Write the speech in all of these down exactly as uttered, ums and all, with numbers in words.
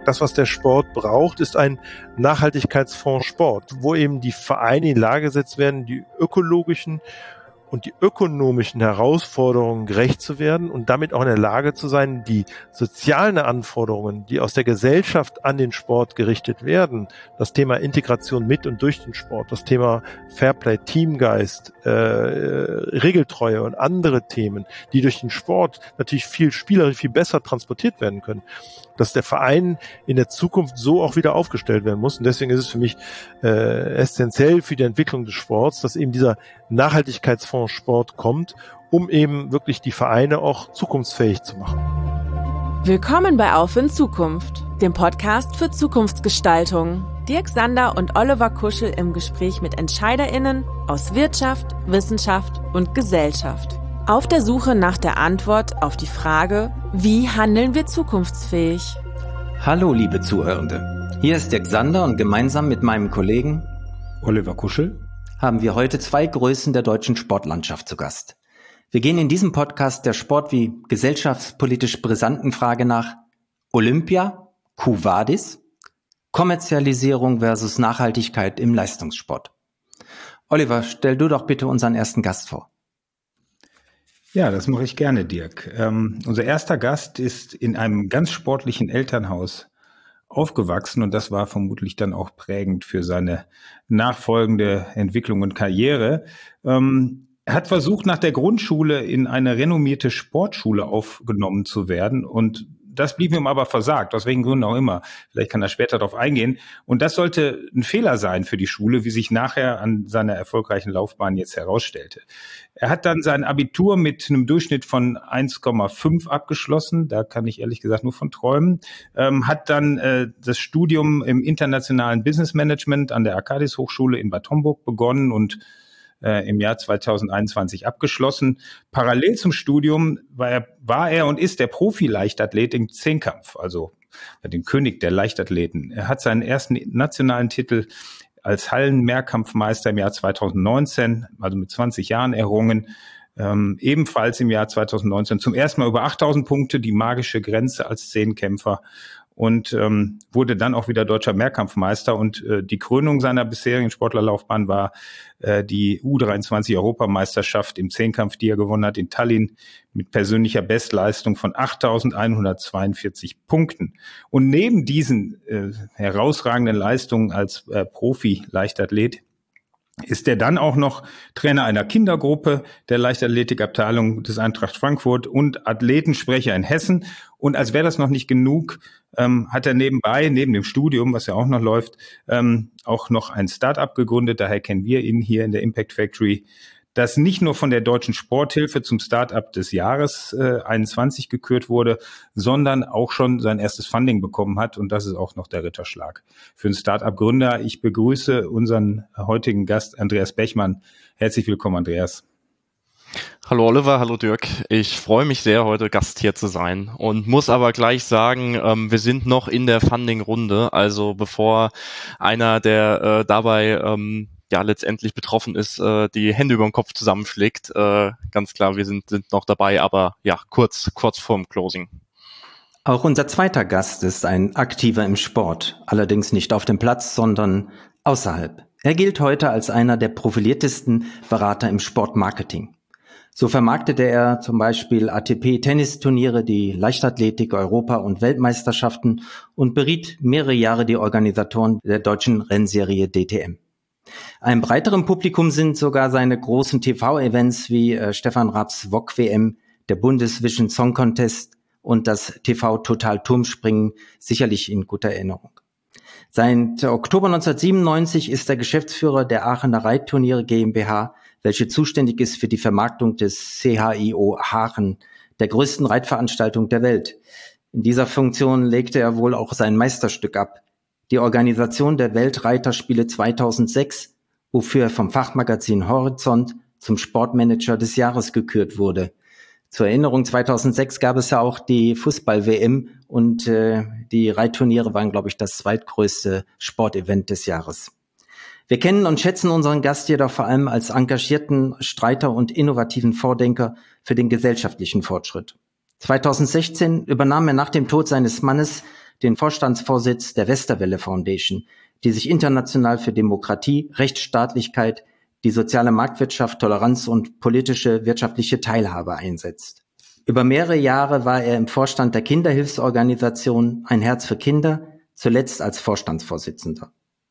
Das, was der Sport braucht, ist ein Nachhaltigkeitsfonds Sport, wo eben die Vereine in die Lage gesetzt werden, die ökologischen und die ökonomischen Herausforderungen gerecht zu werden und damit auch in der Lage zu sein, die sozialen Anforderungen, die aus der Gesellschaft an den Sport gerichtet werden, das Thema Integration mit und durch den Sport, das Thema Fairplay, Teamgeist, äh, Regeltreue und andere Themen, die durch den Sport natürlich viel spielerisch, viel besser transportiert werden können, dass der Verein in der Zukunft so auch wieder aufgestellt werden muss. Und deswegen ist es für mich äh, essentiell für die Entwicklung des Sports, dass eben dieser Nachhaltigkeitsfonds Sport kommt, um eben wirklich die Vereine auch zukunftsfähig zu machen. Willkommen bei Auf in Zukunft, dem Podcast für Zukunftsgestaltung. Dirk Sander und Oliver Kuschel im Gespräch mit EntscheiderInnen aus Wirtschaft, Wissenschaft und Gesellschaft. Auf der Suche nach der Antwort auf die Frage, wie handeln wir zukunftsfähig? Hallo liebe Zuhörende, hier ist Dirk Sander und gemeinsam mit meinem Kollegen Oliver Kuschel haben wir heute zwei Größen der deutschen Sportlandschaft zu Gast. Wir gehen in diesem Podcast der Sport- wie gesellschaftspolitisch brisanten Frage nach: Olympia, Quo Vadis, Kommerzialisierung versus Nachhaltigkeit im Leistungssport. Oliver, stell du doch bitte unseren ersten Gast vor. Ja, das mache ich gerne, Dirk. Ähm, unser erster Gast ist in einem ganz sportlichen Elternhaus aufgewachsen und das war vermutlich dann auch prägend für seine nachfolgende Entwicklung und Karriere. Ähm, er hat versucht, nach der Grundschule in eine renommierte Sportschule aufgenommen zu werden und das blieb ihm aber versagt, aus welchen Gründen auch immer. Vielleicht kann er später darauf eingehen. Und das sollte ein Fehler sein für die Schule, wie sich nachher an seiner erfolgreichen Laufbahn jetzt herausstellte. Er hat dann sein Abitur mit einem Durchschnitt von eins Komma fünf abgeschlossen. Da kann ich ehrlich gesagt nur von träumen. Ähm, hat dann äh, das Studium im internationalen Business Management an der Arcadis Hochschule in Bad Homburg begonnen und Äh, im Jahr zweitausendeinundzwanzig abgeschlossen. Parallel zum Studium war er, war er und ist der Profi-Leichtathlet im Zehnkampf, also den König der Leichtathleten. Er hat seinen ersten nationalen Titel als Hallen-Mehrkampfmeister im Jahr zweitausendneunzehn, also mit zwanzig Jahren errungen. Ähm, ebenfalls im Jahr zweitausendneunzehn zum ersten Mal über achttausend Punkte, die magische Grenze als Zehnkämpfer. Und ähm, wurde dann auch wieder deutscher Mehrkampfmeister. Und äh, die Krönung seiner bisherigen Sportlerlaufbahn war äh, die U dreiundzwanzig-Europameisterschaft im Zehnkampf, die er gewonnen hat in Tallinn mit persönlicher Bestleistung von achttausendeinhundertzweiundvierzig Punkten. Und neben diesen äh, herausragenden Leistungen als äh, Profi-Leichtathlet ist er dann auch noch Trainer einer Kindergruppe der Leichtathletikabteilung des Eintracht Frankfurt und Athletensprecher in Hessen. Und als wäre das noch nicht genug, ähm, hat er nebenbei, neben dem Studium, was ja auch noch läuft, ähm, auch noch ein Start-up gegründet. Daher kennen wir ihn hier in der Impact Factory, das nicht nur von der Deutschen Sporthilfe zum Start-up des Jahres äh, einundzwanzig gekürt wurde, sondern auch schon sein erstes Funding bekommen hat. Und das ist auch noch der Ritterschlag für einen Start-up-Gründer. Ich begrüße unseren heutigen Gast, Andreas Bechmann. Herzlich willkommen, Andreas. Hallo Oliver, hallo Dirk. Ich freue mich sehr, heute Gast hier zu sein und muss aber gleich sagen, ähm, wir sind noch in der Funding-Runde. Also bevor einer, der äh, dabei ähm, ja letztendlich betroffen ist, äh, die Hände über den Kopf zusammenschlägt. Äh, ganz klar, wir sind, sind noch dabei, aber ja, kurz, kurz vorm Closing. Auch unser zweiter Gast ist ein Aktiver im Sport, allerdings nicht auf dem Platz, sondern außerhalb. Er gilt heute als einer der profiliertesten Berater im Sportmarketing. So vermarktete er zum Beispiel A T P-Tennisturniere, die Leichtathletik, Europa- und Weltmeisterschaften und beriet mehrere Jahre die Organisatoren der deutschen Rennserie D T M. Einem breiteren Publikum sind sogar seine großen T V-Events wie äh, Stefan Raabs V O G-W M, der Bundesvision Song Contest und das T V-Total-Turmspringen sicherlich in guter Erinnerung. Seit Oktober neunzehnhundertsiebenundneunzig ist er Geschäftsführer der Aachener Reitturniere GmbH, welche zuständig ist für die Vermarktung des C H I O Aachen, der größten Reitveranstaltung der Welt. In dieser Funktion legte er wohl auch sein Meisterstück ab, die Organisation der Weltreiterspiele zweitausendsechs, wofür er vom Fachmagazin Horizont zum Sportmanager des Jahres gekürt wurde. Zur Erinnerung, zweitausendsechs gab es ja auch die Fußball-W M und äh, die Reitturniere waren, glaube ich, das zweitgrößte Sportevent des Jahres. Wir kennen und schätzen unseren Gast jedoch vor allem als engagierten Streiter und innovativen Vordenker für den gesellschaftlichen Fortschritt. zweitausendsechzehn übernahm er nach dem Tod seines Mannes den Vorstandsvorsitz der Westerwelle Foundation, die sich international für Demokratie, Rechtsstaatlichkeit, die soziale Marktwirtschaft, Toleranz und politische wirtschaftliche Teilhabe einsetzt. Über mehrere Jahre war er im Vorstand der Kinderhilfsorganisation Ein Herz für Kinder, zuletzt als Vorstandsvorsitzender.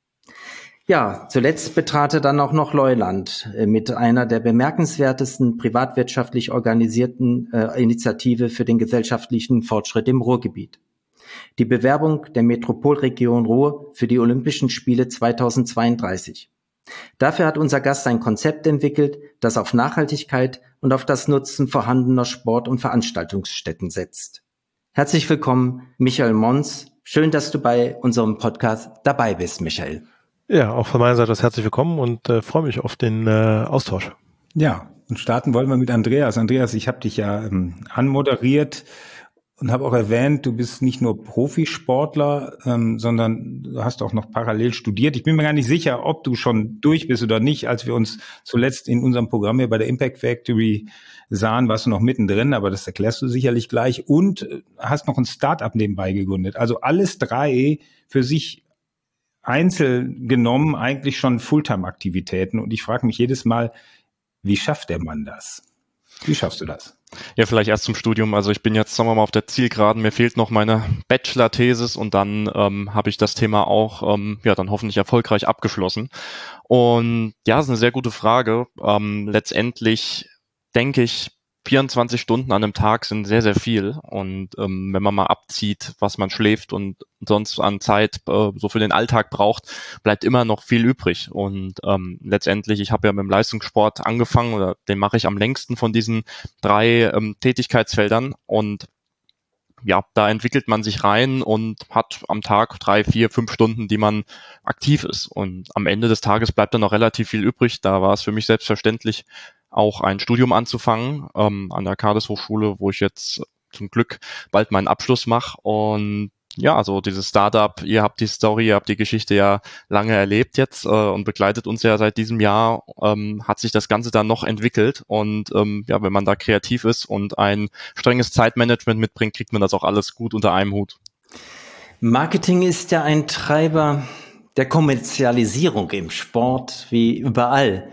Ja, zuletzt betrat er dann auch noch Leuland mit einer der bemerkenswertesten privatwirtschaftlich organisierten äh, Initiative für den gesellschaftlichen Fortschritt im Ruhrgebiet. Die Bewerbung der Metropolregion Ruhr für die Olympischen Spiele zweitausendzweiunddreißig. Dafür hat unser Gast ein Konzept entwickelt, das auf Nachhaltigkeit und auf das Nutzen vorhandener Sport- und Veranstaltungsstätten setzt. Herzlich willkommen, Michael Mons. Schön, dass du bei unserem Podcast dabei bist, Michael. Ja, auch von meiner Seite aus herzlich willkommen und äh, freue mich auf den äh, Austausch. Ja, und starten wollen wir mit Andreas. Andreas, ich habe dich ja ähm, anmoderiert und habe auch erwähnt, du bist nicht nur Profisportler, ähm, sondern du hast auch noch parallel studiert. Ich bin mir gar nicht sicher, ob du schon durch bist oder nicht. Als wir uns zuletzt in unserem Programm hier bei der Impact Factory sahen, warst du noch mittendrin, aber das erklärst du sicherlich gleich. Und hast noch ein Start-up nebenbei gegründet. Also alles drei für sich einzeln genommen eigentlich schon Fulltime-Aktivitäten. Und ich frage mich jedes Mal, wie schafft der Mann das? Wie schaffst du das? Ja, vielleicht erst zum Studium. Also ich bin jetzt, sagen wir mal, auf der Zielgeraden. Mir fehlt noch meine Bachelor-Thesis und dann ähm, habe ich das Thema auch, ähm, ja, dann hoffentlich erfolgreich abgeschlossen. Und ja, das ist eine sehr gute Frage. Ähm, letztendlich denke ich, vierundzwanzig Stunden an einem Tag sind sehr, sehr viel. Und ähm, wenn man mal abzieht, was man schläft und sonst an Zeit äh, so für den Alltag braucht, bleibt immer noch viel übrig. Und ähm, letztendlich, ich habe ja mit dem Leistungssport angefangen, oder den mache ich am längsten von diesen drei ähm, Tätigkeitsfeldern. Und ja, da entwickelt man sich rein und hat am Tag drei, vier, fünf Stunden, die man aktiv ist. Und am Ende des Tages bleibt dann noch relativ viel übrig. Da war es für mich selbstverständlich, auch ein Studium anzufangen ähm, an der Cades Hochschule, wo ich jetzt zum Glück bald meinen Abschluss mache. Und ja, also dieses Startup, ihr habt die Story, ihr habt die Geschichte ja lange erlebt jetzt äh, und begleitet uns ja seit diesem Jahr, ähm, hat sich das Ganze dann noch entwickelt. Und ähm, ja, wenn man da kreativ ist und ein strenges Zeitmanagement mitbringt, kriegt man das auch alles gut unter einem Hut. Marketing ist ja ein Treiber der Kommerzialisierung im Sport wie überall.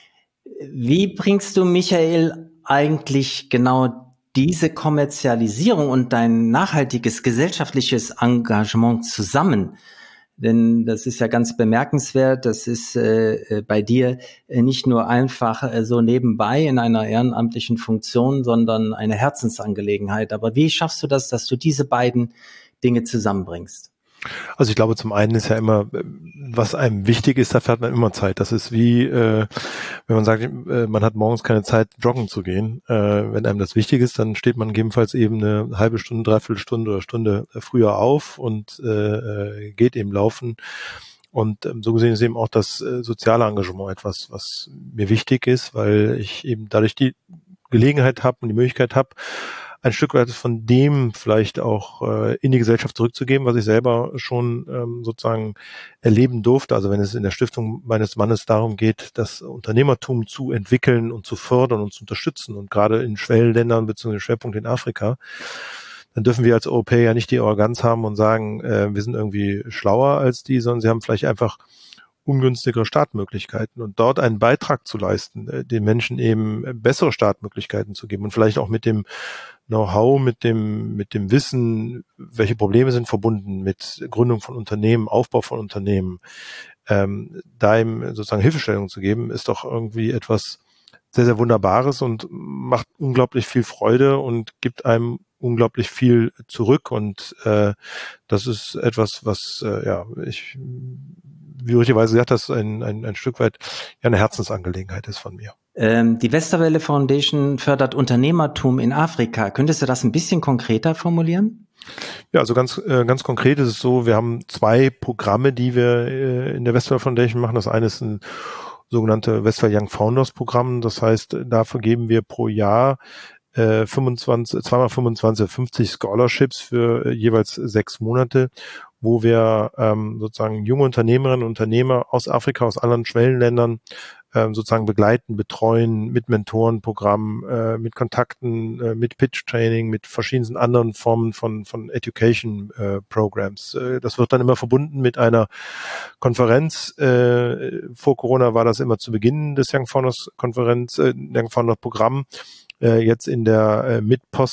Wie bringst du, Michael, eigentlich genau diese Kommerzialisierung und dein nachhaltiges gesellschaftliches Engagement zusammen? Denn das ist ja ganz bemerkenswert, das ist äh, bei dir äh, nicht nur einfach äh, so nebenbei in einer ehrenamtlichen Funktion, sondern eine Herzensangelegenheit. Aber wie schaffst du das, dass du diese beiden Dinge zusammenbringst? Also ich glaube, zum einen ist ja immer, was einem wichtig ist, dafür hat man immer Zeit. Das ist wie, äh, wenn man sagt, äh, man hat morgens keine Zeit, joggen zu gehen. Äh, wenn einem das wichtig ist, dann steht man gegebenenfalls eben eine halbe Stunde, dreiviertel Stunde oder Stunde früher auf und äh, geht eben laufen. Und ähm, so gesehen ist eben auch das äh, soziale Engagement etwas, was mir wichtig ist, weil ich eben dadurch die Gelegenheit habe und die Möglichkeit habe, ein Stück weit von dem vielleicht auch äh, in die Gesellschaft zurückzugeben, was ich selber schon ähm, sozusagen erleben durfte. Also wenn es in der Stiftung meines Mannes darum geht, das Unternehmertum zu entwickeln und zu fördern und zu unterstützen und gerade in Schwellenländern bzw. Schwerpunkt in Afrika, dann dürfen wir als Europäer ja nicht die Arroganz haben und sagen, äh, wir sind irgendwie schlauer als die, sondern sie haben vielleicht einfach ungünstigere Startmöglichkeiten und dort einen Beitrag zu leisten, äh, den Menschen eben bessere Startmöglichkeiten zu geben und vielleicht auch mit dem Know-how, mit dem mit dem Wissen, welche Probleme sind verbunden mit Gründung von Unternehmen, Aufbau von Unternehmen, ähm, da ihm sozusagen Hilfestellung zu geben, ist doch irgendwie etwas sehr, sehr Wunderbares und macht unglaublich viel Freude und gibt einem unglaublich viel zurück und äh, das ist etwas, was äh, ja ich, wie richtigerweise gesagt hast, ein, ein, ein Stück weit ja eine Herzensangelegenheit ist von mir. Ähm, die Westerwelle Foundation fördert Unternehmertum in Afrika. Könntest du das ein bisschen konkreter formulieren? Ja, also ganz äh, ganz konkret ist es so, wir haben zwei Programme, die wir äh, in der Westerwelle Foundation machen. Das eine ist ein sogenannte Westphal Young Founders Programm. Das heißt, dafür geben wir pro Jahr äh, fünfundzwanzig, zweimal fünfundzwanzig, fünfzig Scholarships für äh, jeweils sechs Monate, wo wir ähm, sozusagen junge Unternehmerinnen und Unternehmer aus Afrika, aus anderen Schwellenländern ähm, sozusagen begleiten, betreuen mit Mentorenprogrammen, äh, mit Kontakten, äh, mit Pitch-Training, mit verschiedensten anderen Formen von, von Education-Programs. Äh, das wird dann immer verbunden mit einer Konferenz. Äh, vor Corona war das immer zu Beginn des Young Founders Konferenz, äh, Young Founders Programm. Äh, jetzt in der äh,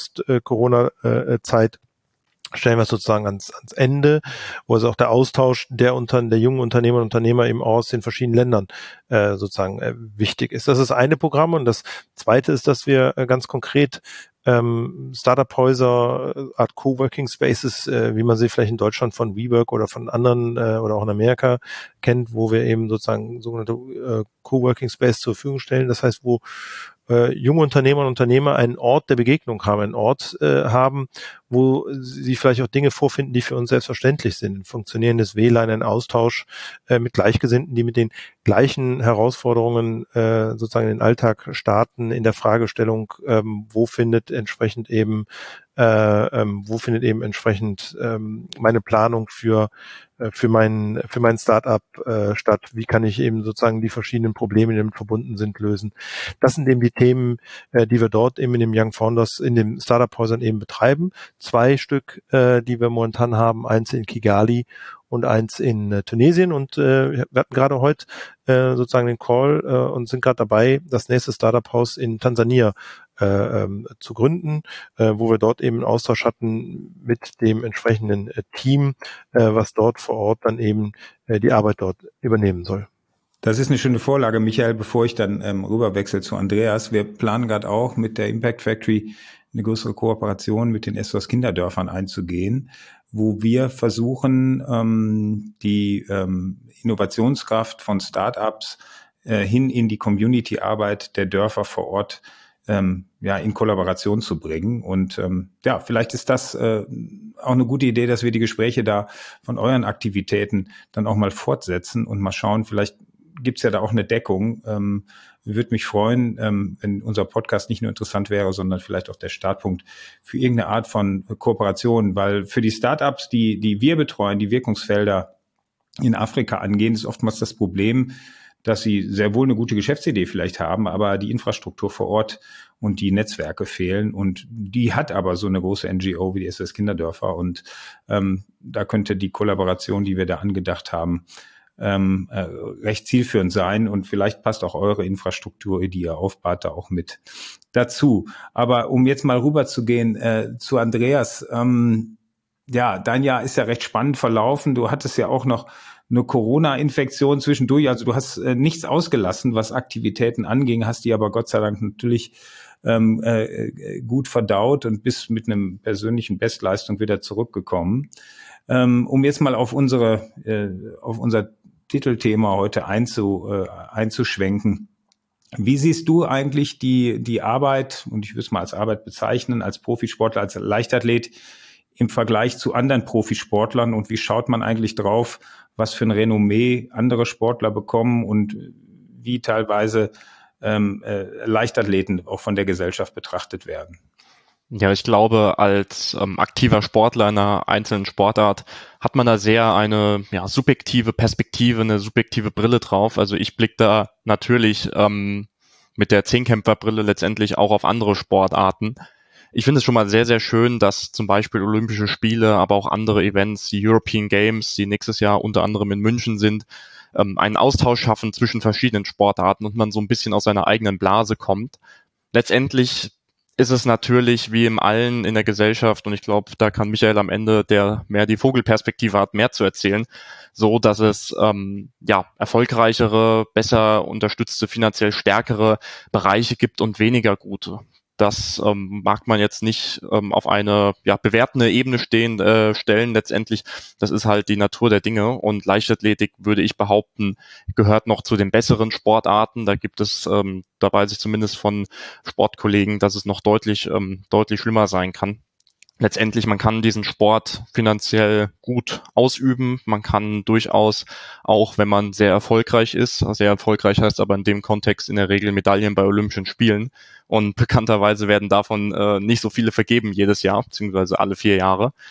Mit-Post-Corona-Zeit stellen wir es sozusagen ans, ans Ende, wo also auch der Austausch der unter, der jungen Unternehmer und Unternehmer eben aus den verschiedenen Ländern äh, sozusagen äh, wichtig ist. Das ist eine Programm, und das zweite ist, dass wir äh, ganz konkret ähm, Startup-Häuser, äh, Art Coworking Spaces, äh, wie man sie vielleicht in Deutschland von WeWork oder von anderen äh, oder auch in Amerika kennt, wo wir eben sozusagen sogenannte äh, Coworking Space zur Verfügung stellen. Das heißt, wo äh, junge Unternehmer und Unternehmer einen Ort der Begegnung haben, einen Ort äh, haben, wo sie vielleicht auch Dinge vorfinden, die für uns selbstverständlich sind. Ein funktionierendes W L A N, ein Austausch äh, mit Gleichgesinnten, die mit den gleichen Herausforderungen äh, sozusagen in den Alltag starten, in der Fragestellung, ähm, wo findet entsprechend eben äh, ähm, wo findet eben entsprechend ähm, meine Planung für äh, für mein für mein Startup äh, statt? Wie kann ich eben sozusagen die verschiedenen Probleme, die damit verbunden sind, lösen? Das sind eben die Themen, äh, die wir dort eben in dem Young Founders, in den Startup-Häusern eben betreiben. Zwei Stück, äh, die wir momentan haben, eins in Kigali und eins in äh, Tunesien, und äh, wir hatten gerade heute äh, sozusagen den Call äh, und sind gerade dabei, das nächste Startup-Haus in Tansania äh, ähm, zu gründen, äh, wo wir dort eben einen Austausch hatten mit dem entsprechenden äh, Team, äh, was dort vor Ort dann eben äh, die Arbeit dort übernehmen soll. Das ist eine schöne Vorlage, Michael, bevor ich dann ähm, rüberwechsel zu Andreas. Wir planen gerade auch mit der Impact Factory eine größere Kooperation mit den S O S Kinderdörfern einzugehen, wo wir versuchen, ähm, die ähm, Innovationskraft von Startups äh, hin in die Community-Arbeit der Dörfer vor Ort ähm, ja in Kollaboration zu bringen. Und ähm, ja, vielleicht ist das äh, auch eine gute Idee, dass wir die Gespräche da von euren Aktivitäten dann auch mal fortsetzen und mal schauen, vielleicht gibt's ja da auch eine Deckung. Ähm, würde mich freuen, ähm, wenn unser Podcast nicht nur interessant wäre, sondern vielleicht auch der Startpunkt für irgendeine Art von Kooperation, weil für die Startups, die die wir betreuen, die Wirkungsfelder in Afrika angehen, ist oftmals das Problem, dass sie sehr wohl eine gute Geschäftsidee vielleicht haben, aber die Infrastruktur vor Ort und die Netzwerke fehlen, und die hat aber so eine große N G O wie die S O S Kinderdörfer, und ähm, da könnte die Kollaboration, die wir da angedacht haben, Ähm, äh, recht zielführend sein, und vielleicht passt auch eure Infrastruktur, die ihr aufbaut, da auch mit dazu. Aber um jetzt mal rüber zu gehen äh, zu Andreas, ähm, ja, dein Jahr ist ja recht spannend verlaufen. Du hattest ja auch noch eine Corona-Infektion zwischendurch, also du hast äh, nichts ausgelassen, was Aktivitäten anging, hast die aber Gott sei Dank natürlich ähm, äh, gut verdaut und bist mit einem persönlichen Bestleistung wieder zurückgekommen. Ähm, um jetzt mal auf unsere äh, auf unser Titelthema heute einzu, äh, einzuschwenken. Wie siehst du eigentlich die die Arbeit, und ich würde es mal als Arbeit bezeichnen, als Profisportler, als Leichtathlet im Vergleich zu anderen Profisportlern, und wie schaut man eigentlich drauf, was für ein Renommee andere Sportler bekommen und wie teilweise ähm, äh, Leichtathleten auch von der Gesellschaft betrachtet werden? Ja, ich glaube, als ähm, aktiver Sportler in einer einzelnen Sportart hat man da sehr eine ja, subjektive Perspektive, eine subjektive Brille drauf. Also ich blicke da natürlich ähm, mit der Zehnkämpferbrille letztendlich auch auf andere Sportarten. Ich finde es schon mal sehr, sehr schön, dass zum Beispiel Olympische Spiele, aber auch andere Events, die European Games, die nächstes Jahr unter anderem in München sind, ähm, einen Austausch schaffen zwischen verschiedenen Sportarten und man so ein bisschen aus seiner eigenen Blase kommt. Letztendlich ist es natürlich wie im Allen in der Gesellschaft, und ich glaube, da kann Michael am Ende, der mehr die Vogelperspektive hat, mehr zu erzählen, so, dass es ähm, ja erfolgreichere, besser unterstützte, finanziell stärkere Bereiche gibt und weniger gute. Das ähm, mag man jetzt nicht ähm, auf eine ja bewertende Ebene stehen äh, stellen. Letztendlich, das ist halt die Natur der Dinge, und Leichtathletik, würde ich behaupten, gehört noch zu den besseren Sportarten. Da gibt es, ähm, da weiß ich zumindest von Sportkollegen, dass es noch deutlich ähm, deutlich schlimmer sein kann. Letztendlich, man kann diesen Sport finanziell gut ausüben. Man kann durchaus, auch wenn man sehr erfolgreich ist, sehr erfolgreich heißt aber in dem Kontext in der Regel Medaillen bei Olympischen Spielen. Und bekannterweise werden davon äh, nicht so viele vergeben jedes Jahr, beziehungsweise alle vier Jahre.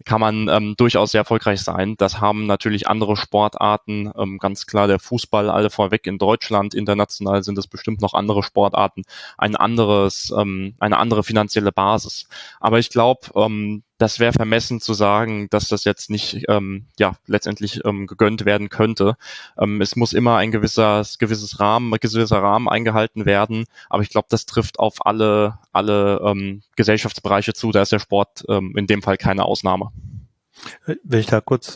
kann man ähm, durchaus sehr erfolgreich sein. Das haben natürlich andere Sportarten, ähm, ganz klar der Fußball, alle vorweg in Deutschland, international sind es bestimmt noch andere Sportarten, ein anderes, ähm, eine andere finanzielle Basis. Aber ich glaube, ähm, das wäre vermessen zu sagen, dass das jetzt nicht ähm, ja letztendlich ähm, gegönnt werden könnte. Ähm, es muss immer ein gewisser gewisses Rahmen, ein gewisser Rahmen eingehalten werden. Aber ich glaube, das trifft auf alle alle ähm, Gesellschaftsbereiche zu. Da ist der Sport ähm, in dem Fall keine Ausnahme. Wenn ich da kurz, äh,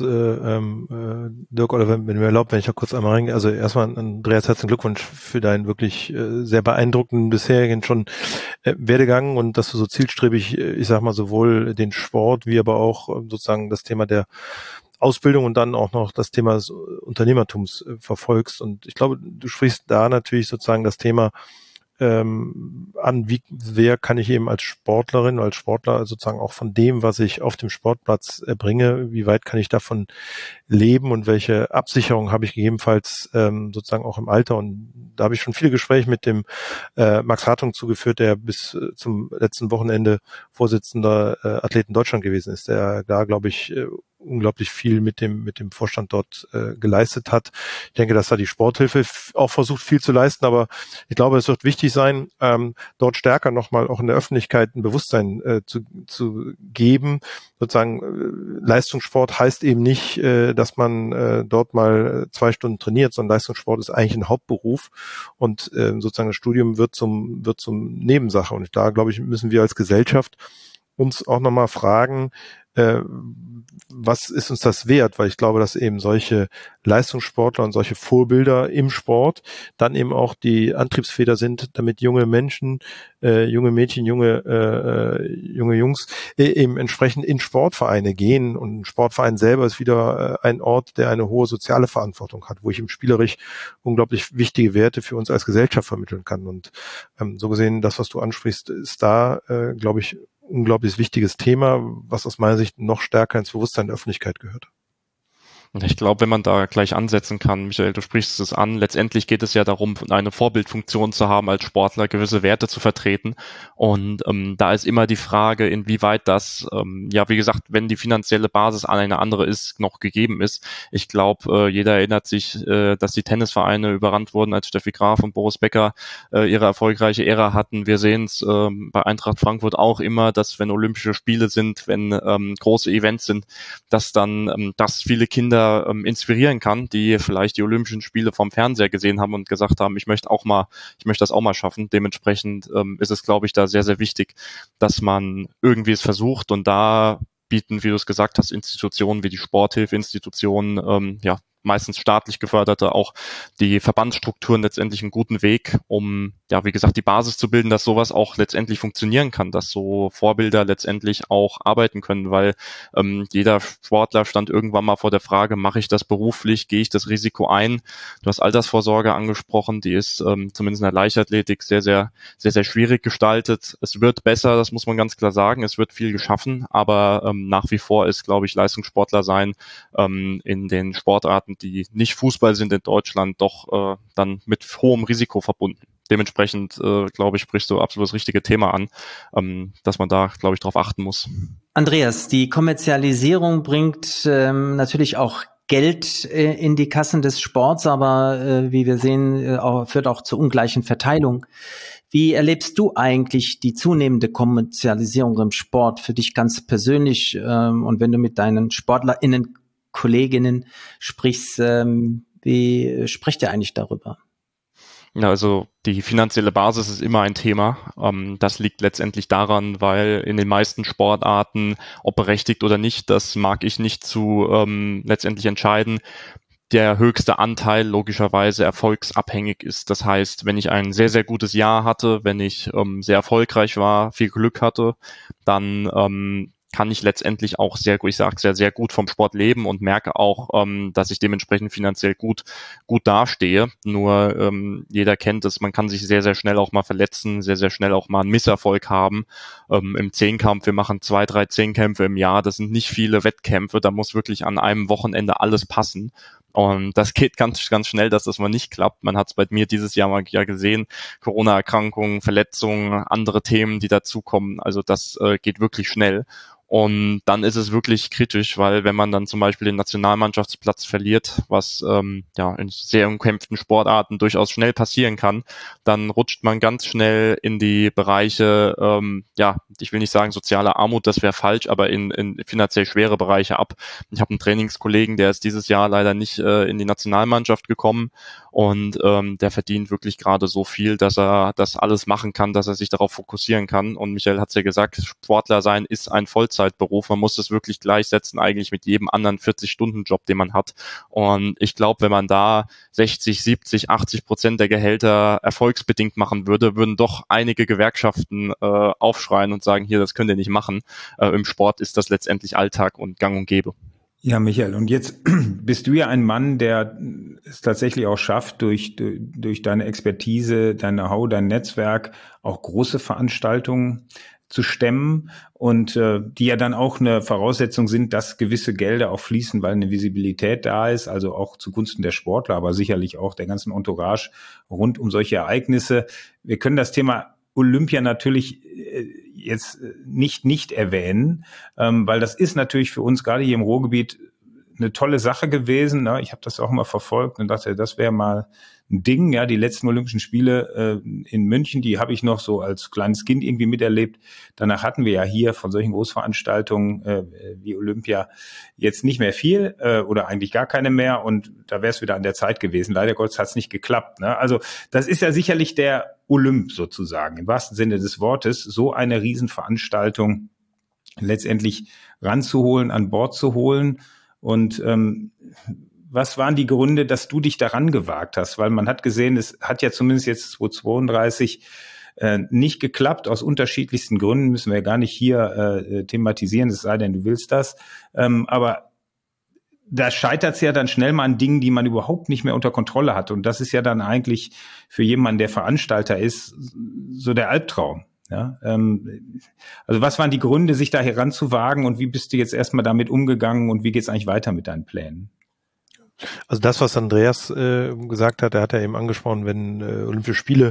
äh, Dirk, oder wenn, wenn du mir erlaubt, wenn ich da kurz einmal reingehe, also erstmal, Andreas, herzlichen Glückwunsch für deinen wirklich äh, sehr beeindruckenden bisherigen schon äh, Werdegang und dass du so zielstrebig, äh, ich sag mal, sowohl den Sport wie aber auch äh, sozusagen das Thema der Ausbildung und dann auch noch das Thema des Unternehmertums äh, verfolgst. Und ich glaube, du sprichst da natürlich sozusagen das Thema ähm, an, wie sehr kann ich eben als Sportlerin, als Sportler sozusagen auch von dem, was ich auf dem Sportplatz erbringe, wie weit kann ich davon leben und welche Absicherung habe ich gegebenenfalls ähm, sozusagen auch im Alter. Und da habe ich schon viele Gespräche mit dem äh, Max Hartung zugeführt, der bis äh, zum letzten Wochenende Vorsitzender äh, Athleten Deutschland gewesen ist, der da, glaube ich, äh, unglaublich viel mit dem mit dem Vorstand dort äh, geleistet hat. Ich denke, dass da die Sporthilfe f- auch versucht, viel zu leisten, aber ich glaube, es wird wichtig sein, ähm, dort stärker nochmal auch in der Öffentlichkeit ein Bewusstsein äh, zu, zu geben. Sozusagen äh, Leistungssport heißt eben nicht, äh, dass man äh, dort mal zwei Stunden trainiert, sondern Leistungssport ist eigentlich ein Hauptberuf und äh, sozusagen das Studium wird zum wird zum Nebensache. Und da, glaube ich, müssen wir als Gesellschaft uns auch nochmal fragen, äh, was ist uns das wert? Weil ich glaube, dass eben solche Leistungssportler und solche Vorbilder im Sport dann eben auch die Antriebsfeder sind, damit junge Menschen, äh, junge Mädchen, junge äh, junge Jungs äh, eben entsprechend in Sportvereine gehen. Und ein Sportverein selber ist wieder äh, ein Ort, der eine hohe soziale Verantwortung hat, wo ich im spielerisch unglaublich wichtige Werte für uns als Gesellschaft vermitteln kann. Und ähm, so gesehen, das, was du ansprichst, ist da, äh, glaube ich, unglaublich wichtiges Thema, was aus meiner Sicht noch stärker ins Bewusstsein der Öffentlichkeit gehört. Ich glaube, wenn man da gleich ansetzen kann, Michael, du sprichst es an, letztendlich geht es ja darum, eine Vorbildfunktion zu haben als Sportler, gewisse Werte zu vertreten. Und ähm, da ist immer die Frage, inwieweit das, ähm, ja, wie gesagt, wenn die finanzielle Basis an eine andere ist, noch gegeben ist. Ich glaube, äh, jeder erinnert sich, äh, dass die Tennisvereine überrannt wurden, als Steffi Graf und Boris Becker äh, ihre erfolgreiche Ära hatten. Wir sehen es äh, bei Eintracht Frankfurt auch immer, dass wenn Olympische Spiele sind, wenn ähm, große Events sind, dass dann ähm, dass viele Kinder ähm, inspirieren kann, die vielleicht die Olympischen Spiele vom Fernseher gesehen haben und gesagt haben, ich möchte auch mal, ich möchte das auch mal schaffen. Dementsprechend ähm, ist es, glaube ich, da sehr, sehr wichtig, dass man irgendwie es versucht und da bieten, wie du es gesagt hast, Institutionen wie die Sporthilfeinstitutionen, ähm, ja, meistens staatlich geförderte, auch die Verbandsstrukturen letztendlich einen guten Weg, um, ja, wie gesagt, die Basis zu bilden, dass sowas auch letztendlich funktionieren kann, dass so Vorbilder letztendlich auch arbeiten können, weil ähm, jeder Sportler stand irgendwann mal vor der Frage, mache ich das beruflich, gehe ich das Risiko ein? Du hast Altersvorsorge angesprochen, die ist ähm, zumindest in der Leichtathletik sehr, sehr, sehr, sehr schwierig gestaltet. Es wird besser, das muss man ganz klar sagen, es wird viel geschaffen, aber ähm, nach wie vor ist, glaube ich, Leistungssportler sein ähm, in den Sportarten, die nicht Fußball sind in Deutschland, doch äh, dann mit hohem Risiko verbunden. Dementsprechend, äh, glaube ich, sprichst du absolut das richtige Thema an, ähm, dass man da, glaube ich, darauf achten muss. Andreas, die Kommerzialisierung bringt ähm, natürlich auch Geld äh, in die Kassen des Sports, aber äh, wie wir sehen, äh, auch, führt auch zur ungleichen Verteilung. Wie erlebst du eigentlich die zunehmende Kommerzialisierung im Sport für dich ganz persönlich ähm, und wenn du mit deinen SportlerInnen Kolleginnen sprichst, ähm, wie spricht ihr eigentlich darüber? Ja, also die finanzielle Basis ist immer ein Thema. Ähm, das liegt letztendlich daran, weil in den meisten Sportarten, ob berechtigt oder nicht, das mag ich nicht zu ähm, letztendlich entscheiden, der höchste Anteil logischerweise erfolgsabhängig ist. Das heißt, wenn ich ein sehr, sehr gutes Jahr hatte, wenn ich ähm, sehr erfolgreich war, viel Glück hatte, dann ähm, kann ich letztendlich auch sehr, ich sage sehr, sehr gut vom Sport leben und merke auch, ähm, dass ich dementsprechend finanziell gut gut dastehe. Nur ähm, jeder kennt es, man kann sich sehr, sehr schnell auch mal verletzen, sehr, sehr schnell auch mal einen Misserfolg haben. Ähm, im Zehnkampf, wir machen zwei, drei Zehnkämpfe im Jahr, das sind nicht viele Wettkämpfe, da muss wirklich an einem Wochenende alles passen. Und das geht ganz, ganz schnell, dass das mal nicht klappt. Man hat es bei mir dieses Jahr mal ja gesehen, Corona-Erkrankungen, Verletzungen, andere Themen, die dazukommen. Also das äh, geht wirklich schnell. Und dann ist es wirklich kritisch, weil wenn man dann zum Beispiel den Nationalmannschaftsplatz verliert, was ähm, ja in sehr umkämpften Sportarten durchaus schnell passieren kann, dann rutscht man ganz schnell in die Bereiche, ähm, ja, ich will nicht sagen soziale Armut, das wäre falsch, aber in, in finanziell schwere Bereiche ab. Ich habe einen Trainingskollegen, der ist dieses Jahr leider nicht äh, in die Nationalmannschaft gekommen und ähm, der verdient wirklich gerade so viel, dass er das alles machen kann, dass er sich darauf fokussieren kann. Und Michael hat es ja gesagt, Sportler sein ist ein Vollzeitberuf. Man muss das wirklich gleichsetzen eigentlich mit jedem anderen vierzig-Stunden-Job, den man hat. Und ich glaube, wenn man da sechzig, siebzig, achtzig Prozent der Gehälter erfolgsbedingt machen würde, würden doch einige Gewerkschaften äh, aufschreien und sagen, hier, das könnt ihr nicht machen. Äh, im Sport ist das letztendlich Alltag und gang und gäbe. Ja, Michael, und jetzt bist du ja ein Mann, der es tatsächlich auch schafft, durch, durch, durch deine Expertise, dein Know-how, dein Netzwerk auch große Veranstaltungen zu stemmen und äh, die ja dann auch eine Voraussetzung sind, dass gewisse Gelder auch fließen, weil eine Visibilität da ist, also auch zugunsten der Sportler, aber sicherlich auch der ganzen Entourage rund um solche Ereignisse. Wir können das Thema Olympia natürlich äh, jetzt nicht nicht erwähnen, ähm, weil das ist natürlich für uns gerade hier im Ruhrgebiet eine tolle Sache gewesen. Ne? Ich habe das auch mal verfolgt und dachte, das wäre mal ein Ding. Ja, die letzten Olympischen Spiele äh, in München, die habe ich noch so als kleines Kind irgendwie miterlebt. Danach hatten wir ja hier von solchen Großveranstaltungen äh, wie Olympia jetzt nicht mehr viel äh, oder eigentlich gar keine mehr. Und da wäre es wieder an der Zeit gewesen. Leider Gottes hat es nicht geklappt. Ne? Also das ist ja sicherlich der Olymp sozusagen, im wahrsten Sinne des Wortes, so eine Riesenveranstaltung letztendlich ranzuholen, an Bord zu holen. Und ähm, was waren die Gründe, dass du dich daran gewagt hast? Weil man hat gesehen, es hat ja zumindest jetzt zweitausendzweiunddreißig äh, nicht geklappt, aus unterschiedlichsten Gründen, müssen wir ja gar nicht hier äh, thematisieren, es sei denn, du willst das. Ähm, aber da scheitert es ja dann schnell mal an Dingen, die man überhaupt nicht mehr unter Kontrolle hat. Und das ist ja dann eigentlich für jemanden, der Veranstalter ist, so der Albtraum. Ja, ähm, also was waren die Gründe, sich da heranzuwagen und wie bist du jetzt erstmal damit umgegangen und wie geht's eigentlich weiter mit deinen Plänen? Also das, was Andreas äh, gesagt hat, er hat ja eben angesprochen, wenn äh, Olympische Spiele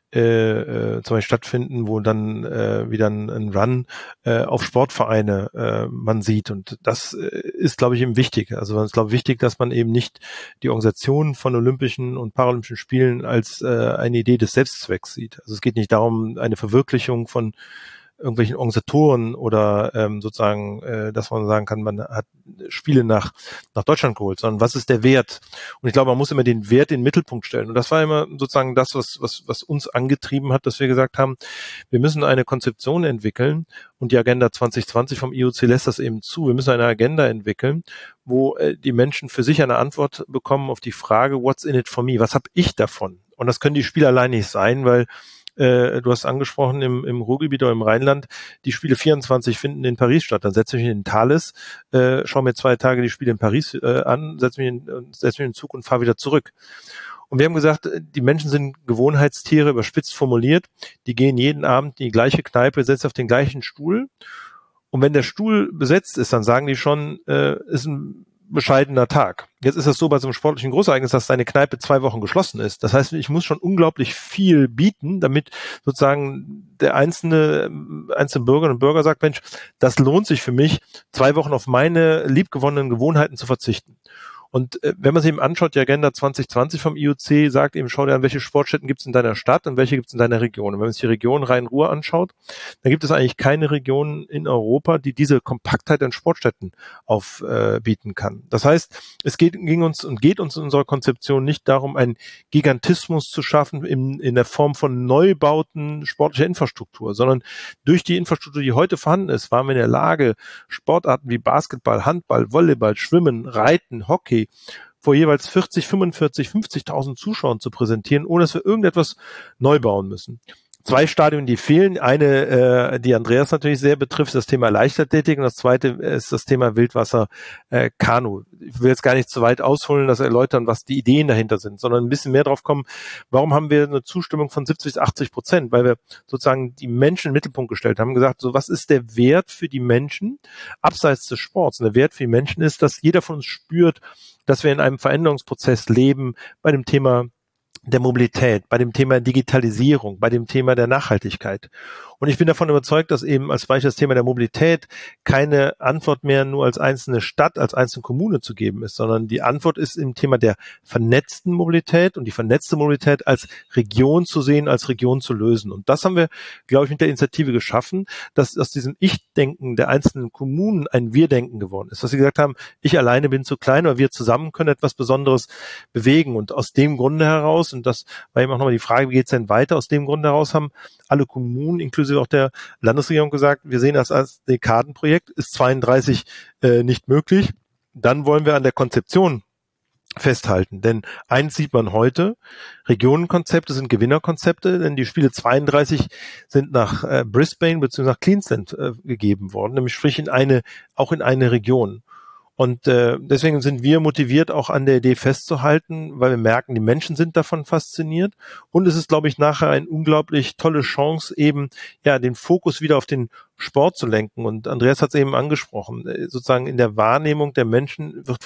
äh, äh, zum Beispiel stattfinden, wo dann äh, wieder ein, ein Run äh, auf Sportvereine äh, man sieht. Und das äh, ist, glaube ich, eben wichtig. Also es ist, glaube ich, wichtig, dass man eben nicht die Organisation von Olympischen und Paralympischen Spielen als äh, eine Idee des Selbstzwecks sieht. Also es geht nicht darum, eine Verwirklichung von irgendwelchen Organisatoren oder ähm, sozusagen, äh, dass man sagen kann, man hat Spiele nach nach Deutschland geholt, sondern was ist der Wert? Und ich glaube, man muss immer den Wert in den Mittelpunkt stellen. Und das war immer sozusagen das, was was was uns angetrieben hat, dass wir gesagt haben, wir müssen eine Konzeption entwickeln und die Agenda zwanzig zwanzig vom I O C lässt das eben zu. Wir müssen eine Agenda entwickeln, wo äh, die Menschen für sich eine Antwort bekommen auf die Frage, what's in it for me? Was habe ich davon? Und das können die Spiele allein nicht sein, weil Äh, du hast angesprochen, im, im Ruhrgebiet oder im Rheinland, die Spiele vierundzwanzig finden in Paris statt. Dann setze ich mich in den Thales, äh, schaue mir zwei Tage die Spiele in Paris äh, an, setze mich, in, setze mich in den Zug und fahre wieder zurück. Und wir haben gesagt, die Menschen sind Gewohnheitstiere, überspitzt formuliert. Die gehen jeden Abend in die gleiche Kneipe, setzen auf den gleichen Stuhl. Und wenn der Stuhl besetzt ist, dann sagen die schon, äh, ist ein bescheidener Tag. Jetzt ist es so bei so einem sportlichen Großereignis, dass deine Kneipe zwei Wochen geschlossen ist. Das heißt, ich muss schon unglaublich viel bieten, damit sozusagen der einzelne, einzelne Bürgerinnen und Bürger sagt, Mensch, das lohnt sich für mich, zwei Wochen auf meine liebgewonnenen Gewohnheiten zu verzichten. Und äh, wenn man sich eben anschaut, die Agenda zwanzig zwanzig vom I O C sagt eben, schau dir an, welche Sportstätten gibt es in deiner Stadt und welche gibt es in deiner Region. Und wenn man sich die Region Rhein-Ruhr anschaut, dann gibt es eigentlich keine Region in Europa, die diese Kompaktheit an Sportstätten aufbieten äh, kann. Das heißt, es geht, ging uns und geht uns in unserer Konzeption nicht darum, einen Gigantismus zu schaffen in, in der Form von Neubauten sportlicher Infrastruktur, sondern durch die Infrastruktur, die heute vorhanden ist, waren wir in der Lage, Sportarten wie Basketball, Handball, Volleyball, Schwimmen, Reiten, Hockey vor jeweils vierzig, fünfundvierzig, fünfzigtausend Zuschauern zu präsentieren, ohne dass wir irgendetwas neu bauen müssen. zwei Stadien, die fehlen. Eine, äh, die Andreas natürlich sehr betrifft, das Thema Leichtathletik, und das zweite ist das Thema Wildwasser äh, Kanu. Ich will jetzt gar nicht zu weit ausholen, das erläutern, was die Ideen dahinter sind, sondern ein bisschen mehr drauf kommen, warum haben wir eine Zustimmung von siebzig bis achtzig Prozent? Weil wir sozusagen die Menschen im Mittelpunkt gestellt haben, gesagt, so was ist der Wert für die Menschen abseits des Sports? Und der Wert für die Menschen ist, dass jeder von uns spürt, dass wir in einem Veränderungsprozess leben bei dem Thema der Mobilität, bei dem Thema Digitalisierung, bei dem Thema der Nachhaltigkeit. Und ich bin davon überzeugt, dass eben als Beispiel das Thema der Mobilität keine Antwort mehr nur als einzelne Stadt, als einzelne Kommune zu geben ist, sondern die Antwort ist im Thema der vernetzten Mobilität und die vernetzte Mobilität als Region zu sehen, als Region zu lösen. Und das haben wir, glaube ich, mit der Initiative geschaffen, dass aus diesem Ich-Denken der einzelnen Kommunen ein Wir-Denken geworden ist. Dass sie gesagt haben, ich alleine bin zu klein, aber wir zusammen können etwas Besonderes bewegen. Und aus dem Grunde heraus, und das war eben auch nochmal die Frage, wie geht es denn weiter, aus dem Grunde heraus haben alle Kommunen, inklusive auch der Landesregierung, gesagt, wir sehen das als Dekadenprojekt, ist zweiunddreißig äh, nicht möglich. Dann wollen wir an der Konzeption festhalten. Denn eins sieht man heute, Regionenkonzepte sind Gewinnerkonzepte, denn die Spiele zweiunddreißig sind nach äh, Brisbane bzw. nach Queensland äh, gegeben worden, nämlich sprich in eine, auch in eine Region. Und äh, deswegen sind wir motiviert, auch an der Idee festzuhalten, weil wir merken, die Menschen sind davon fasziniert. Und es ist, glaube ich, nachher eine unglaublich tolle Chance, eben ja den Fokus wieder auf den Sport zu lenken. Und Andreas hat es eben angesprochen, sozusagen in der Wahrnehmung der Menschen wird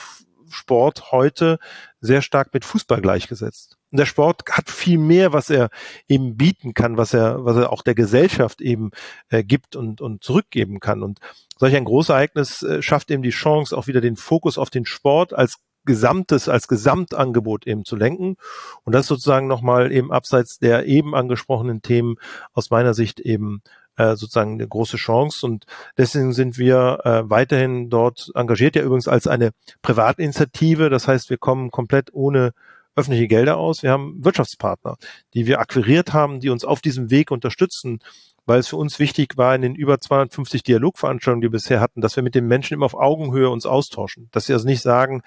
Sport heute sehr stark mit Fußball gleichgesetzt. Und der Sport hat viel mehr, was er eben bieten kann, was er, was er auch der Gesellschaft eben äh, gibt und, und zurückgeben kann. Und solch ein Großereignis äh, schafft eben die Chance, auch wieder den Fokus auf den Sport als Gesamtes, als Gesamtangebot eben zu lenken. Und das sozusagen nochmal eben abseits der eben angesprochenen Themen aus meiner Sicht eben äh, sozusagen eine große Chance. Und deswegen sind wir äh, weiterhin dort engagiert, ja übrigens als eine Privatinitiative. Das heißt, wir kommen komplett ohne öffentliche Gelder aus. Wir haben Wirtschaftspartner, die wir akquiriert haben, die uns auf diesem Weg unterstützen, weil es für uns wichtig war, in den über zweihundertfünfzig Dialogveranstaltungen, die wir bisher hatten, dass wir mit den Menschen immer auf Augenhöhe uns austauschen. Dass sie also nicht sagen,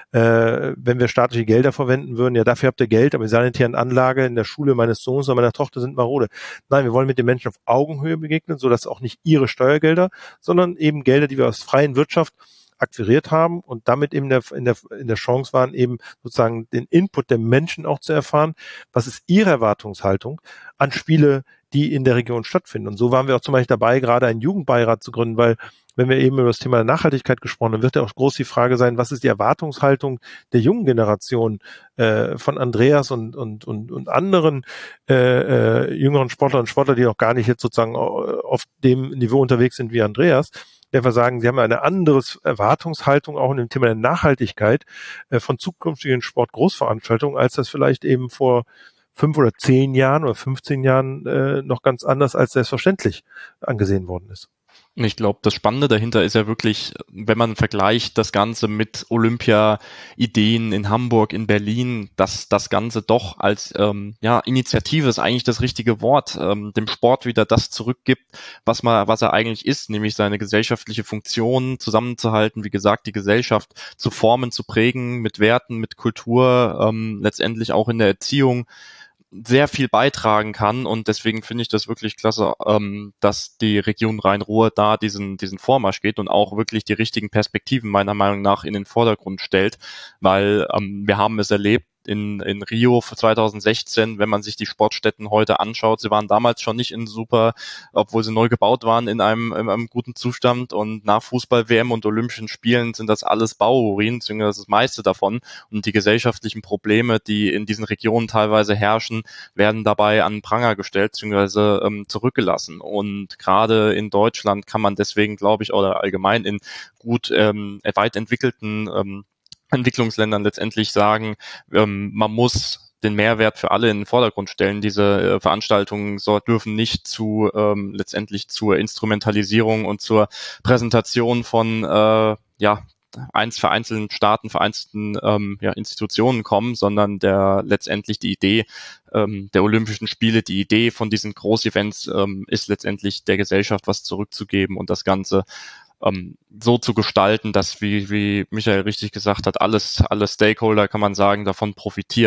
äh, wenn wir staatliche Gelder verwenden würden, ja, dafür habt ihr Geld, aber die sanitären Anlage in der Schule meines Sohnes oder meiner Tochter sind marode. Nein, wir wollen mit den Menschen auf Augenhöhe begegnen, sodass auch nicht ihre Steuergelder, sondern eben Gelder, die wir aus freien Wirtschaft akquiriert haben und damit eben der, in der in der Chance waren, eben sozusagen den Input der Menschen auch zu erfahren, was ist ihre Erwartungshaltung an Spiele, die in der Region stattfinden. Und so waren wir auch zum Beispiel dabei, gerade einen Jugendbeirat zu gründen, weil wenn wir eben über das Thema Nachhaltigkeit gesprochen haben, wird ja auch groß die Frage sein, was ist die Erwartungshaltung der jungen Generation äh, von Andreas und und und, und anderen äh, äh, jüngeren Sportler und Sportler, die noch gar nicht jetzt sozusagen auf dem Niveau unterwegs sind wie Andreas, der wir sagen, sie haben eine andere Erwartungshaltung auch in dem Thema der Nachhaltigkeit äh, von zukünftigen Sportgroßveranstaltungen, als das vielleicht eben vor fünf oder zehn Jahren oder fünfzehn Jahren äh, noch ganz anders als selbstverständlich angesehen worden ist. Ich glaube, das Spannende dahinter ist ja wirklich, wenn man vergleicht das Ganze mit Olympia-Ideen in Hamburg, in Berlin, dass das Ganze doch als ähm, ja Initiative ist eigentlich das richtige Wort, ähm, dem Sport wieder das zurückgibt, was man, was er eigentlich ist, nämlich seine gesellschaftliche Funktion zusammenzuhalten, wie gesagt, die Gesellschaft zu formen, zu prägen, mit Werten, mit Kultur, ähm, letztendlich auch in der Erziehung sehr viel beitragen kann, und deswegen finde ich das wirklich klasse, ähm, dass die Region Rhein-Ruhr da diesen diesen Vormarsch geht und auch wirklich die richtigen Perspektiven meiner Meinung nach in den Vordergrund stellt, weil ähm, wir haben es erlebt in in Rio zwanzig sechzehn, wenn man sich die Sportstätten heute anschaut, sie waren damals schon nicht in super, obwohl sie neu gebaut waren, in einem, in einem guten Zustand, und nach Fußball-W M und Olympischen Spielen sind das alles Bauruinen, beziehungsweise das meiste davon, und die gesellschaftlichen Probleme, die in diesen Regionen teilweise herrschen, werden dabei an den Pranger gestellt, beziehungsweise ähm, zurückgelassen, und gerade in Deutschland kann man deswegen, glaube ich, oder allgemein in gut ähm, weit entwickelten ähm, Entwicklungsländern letztendlich sagen, ähm, man muss den Mehrwert für alle in den Vordergrund stellen. Diese äh, Veranstaltungen so dürfen nicht zu ähm, letztendlich zur Instrumentalisierung und zur Präsentation von äh, ja eins vereinzelten Staaten, vereinzelten ähm, ja, Institutionen kommen, sondern der letztendlich die Idee ähm, der Olympischen Spiele, die Idee von diesen Großevents ähm, ist letztendlich der Gesellschaft was zurückzugeben und das Ganze ähm, so zu gestalten, dass, wie, wie Michael richtig gesagt hat, alles, alle Stakeholder, kann man sagen, davon profitieren.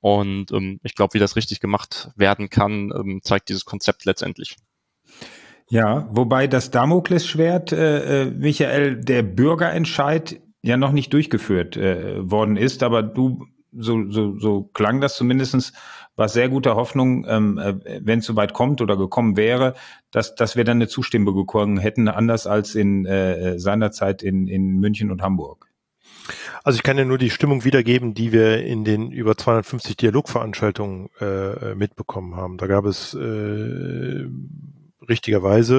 Und ähm, ich glaube, wie das richtig gemacht werden kann, ähm, zeigt dieses Konzept letztendlich. Ja, wobei das Damoklesschwert, äh, Michael, der Bürgerentscheid ja noch nicht durchgeführt äh, worden ist, aber du, so, so, so klang das zumindestens, war sehr guter Hoffnung, ähm, äh, wenn es soweit kommt oder gekommen wäre, dass, dass wir dann eine Zustimmung bekommen hätten, anders als in äh, seinerzeit in, in München und Hamburg. Also ich kann ja nur die Stimmung wiedergeben, die wir in den über zweihundertfünfzig Dialogveranstaltungen äh, mitbekommen haben. Da gab es äh, richtigerweise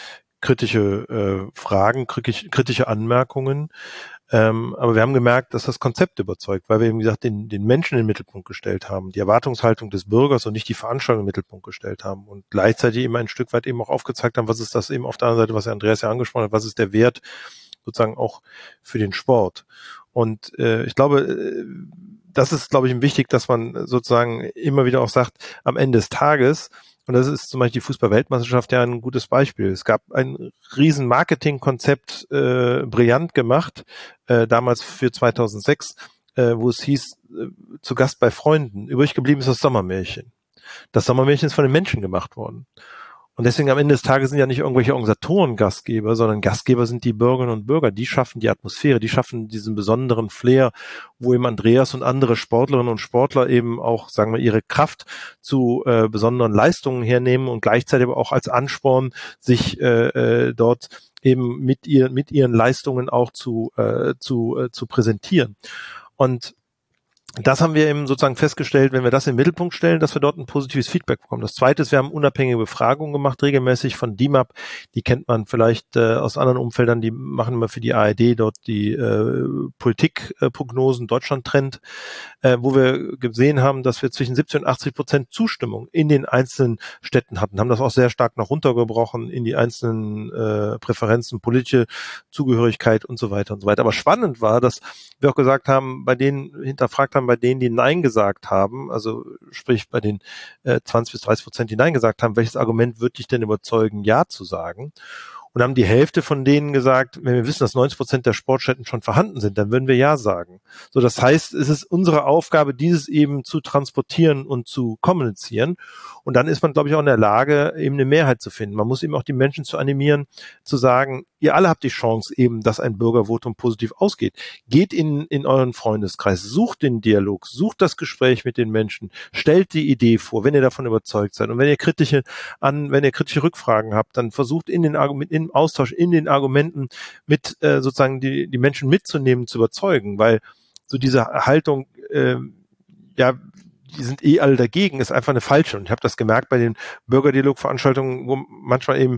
kritische äh, Fragen, kritisch, kritische Anmerkungen. Ähm, aber wir haben gemerkt, dass das Konzept überzeugt, weil wir eben gesagt den, den Menschen in den Mittelpunkt gestellt haben, die Erwartungshaltung des Bürgers und nicht die Veranstaltung in den Mittelpunkt gestellt haben und gleichzeitig eben ein Stück weit eben auch aufgezeigt haben, was ist das eben auf der anderen Seite, was Andreas ja angesprochen hat, was ist der Wert sozusagen auch für den Sport. Und äh, ich glaube, das ist, glaube ich, wichtig, dass man sozusagen immer wieder auch sagt, am Ende des Tages, und das ist zum Beispiel die Fußball-Weltmeisterschaft ja ein gutes Beispiel. Es gab ein riesen Marketingkonzept, äh, brillant gemacht, äh, damals für zweitausendsechs, äh, wo es hieß, äh, zu Gast bei Freunden. Übrig geblieben ist das Sommermärchen. Das Sommermärchen ist von den Menschen gemacht worden. Und deswegen am Ende des Tages sind ja nicht irgendwelche Organisatoren Gastgeber, sondern Gastgeber sind die Bürgerinnen und Bürger. Die schaffen die Atmosphäre, die schaffen diesen besonderen Flair, wo eben Andreas und andere Sportlerinnen und Sportler eben auch, sagen wir, ihre Kraft zu äh, besonderen Leistungen hernehmen und gleichzeitig aber auch als Ansporn, sich äh, äh, dort eben mit ihr, mit ihren Leistungen auch zu, äh, zu, äh, zu präsentieren. Und das haben wir eben sozusagen festgestellt, wenn wir das in den Mittelpunkt stellen, dass wir dort ein positives Feedback bekommen. Das Zweite ist, wir haben unabhängige Befragungen gemacht, regelmäßig von D I M A P. Die kennt man vielleicht äh, aus anderen Umfeldern, die machen immer für die A R D dort die äh, Politikprognosen, äh, Deutschland-Trend, äh, wo wir gesehen haben, dass wir zwischen siebzig und achtzig Prozent Zustimmung in den einzelnen Städten hatten, haben das auch sehr stark noch runtergebrochen in die einzelnen äh, Präferenzen, politische Zugehörigkeit und so weiter und so weiter. Aber spannend war, dass wir auch gesagt haben, bei denen hinterfragt haben, bei denen, die Nein gesagt haben, also sprich bei den äh, zwanzig bis dreißig Prozent, die Nein gesagt haben, welches Argument wird dich denn überzeugen, Ja zu sagen? Und haben die Hälfte von denen gesagt, wenn wir wissen, dass neunzig Prozent der Sportstätten schon vorhanden sind, dann würden wir Ja sagen. So, das heißt, es ist unsere Aufgabe, dieses eben zu transportieren und zu kommunizieren. Und dann ist man, glaube ich, auch in der Lage, eben eine Mehrheit zu finden. Man muss eben auch die Menschen zu animieren, zu sagen, ihr alle habt die Chance eben, dass ein Bürgervotum positiv ausgeht. Geht in, in euren Freundeskreis, sucht den Dialog, sucht das Gespräch mit den Menschen, stellt die Idee vor, wenn ihr davon überzeugt seid. Und wenn ihr kritische an, wenn ihr kritische Rückfragen habt, dann versucht in den Argumenten, im Austausch, in den Argumenten mit äh, sozusagen die, die Menschen mitzunehmen, zu überzeugen, weil so diese Haltung, äh, ja, die sind eh alle dagegen, ist einfach eine falsche. Und ich habe das gemerkt bei den Bürgerdialogveranstaltungen, wo manchmal eben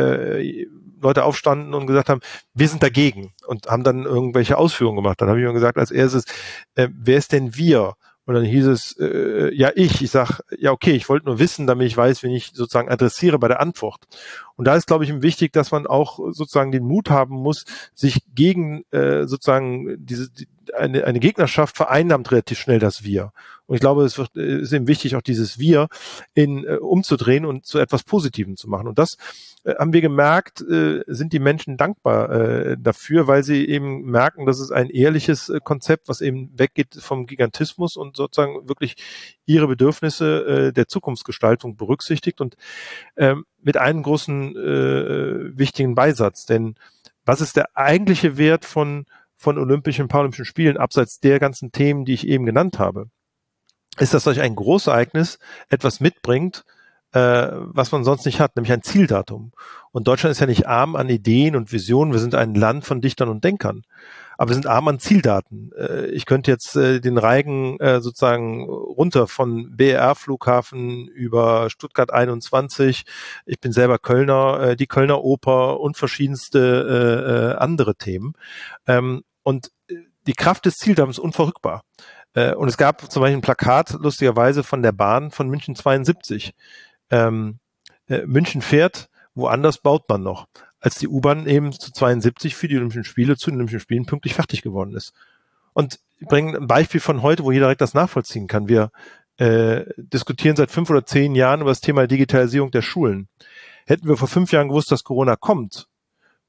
äh, Leute aufstanden und gesagt haben, wir sind dagegen und haben dann irgendwelche Ausführungen gemacht. Dann habe ich mir gesagt, als erstes, äh, wer ist denn wir? Und dann hieß es, äh, ja ich, ich sag, ja okay, ich wollte nur wissen, damit ich weiß, wen ich sozusagen adressiere bei der Antwort. Und da ist, glaube ich, wichtig, dass man auch sozusagen den Mut haben muss, sich gegen äh, sozusagen diese die, eine, eine Gegnerschaft vereinnahmt relativ schnell das Wir. Und ich glaube, es wird, ist eben wichtig, auch dieses Wir in äh, umzudrehen und zu etwas Positivem zu machen. Und das äh, haben wir gemerkt, äh, sind die Menschen dankbar äh, dafür, weil sie eben merken, dass es ein ehrliches äh, Konzept, was eben weggeht vom Gigantismus und sozusagen wirklich ihre Bedürfnisse äh, der Zukunftsgestaltung berücksichtigt und ähm, mit einem großen äh, wichtigen Beisatz. Denn was ist der eigentliche Wert von von Olympischen und Paralympischen Spielen, abseits der ganzen Themen, die ich eben genannt habe? Ist, dass solch ein Großereignis etwas mitbringt, äh, was man sonst nicht hat, nämlich ein Zieldatum. Und Deutschland ist ja nicht arm an Ideen und Visionen. Wir sind ein Land von Dichtern und Denkern. Aber wir sind arm an Zieldaten. Äh, ich könnte jetzt äh, den Reigen äh, sozusagen runter von B E R-Flughafen über Stuttgart einundzwanzig. Ich bin selber Kölner, äh, die Kölner Oper und verschiedenste äh, andere Themen. Ähm, und die Kraft des Zieldatums ist unverrückbar. Und es gab zum Beispiel ein Plakat, lustigerweise, von der Bahn von München zweiundsiebzig. Ähm, äh, München fährt, woanders baut man noch. Als die U-Bahn eben zu zweiundsiebzig für die Olympischen Spiele, zu den Olympischen Spielen pünktlich fertig geworden ist. Und ich bringe ein Beispiel von heute, wo jeder direkt das nachvollziehen kann. Wir äh, diskutieren seit fünf oder zehn Jahren über das Thema Digitalisierung der Schulen. Hätten wir vor fünf Jahren gewusst, dass Corona kommt,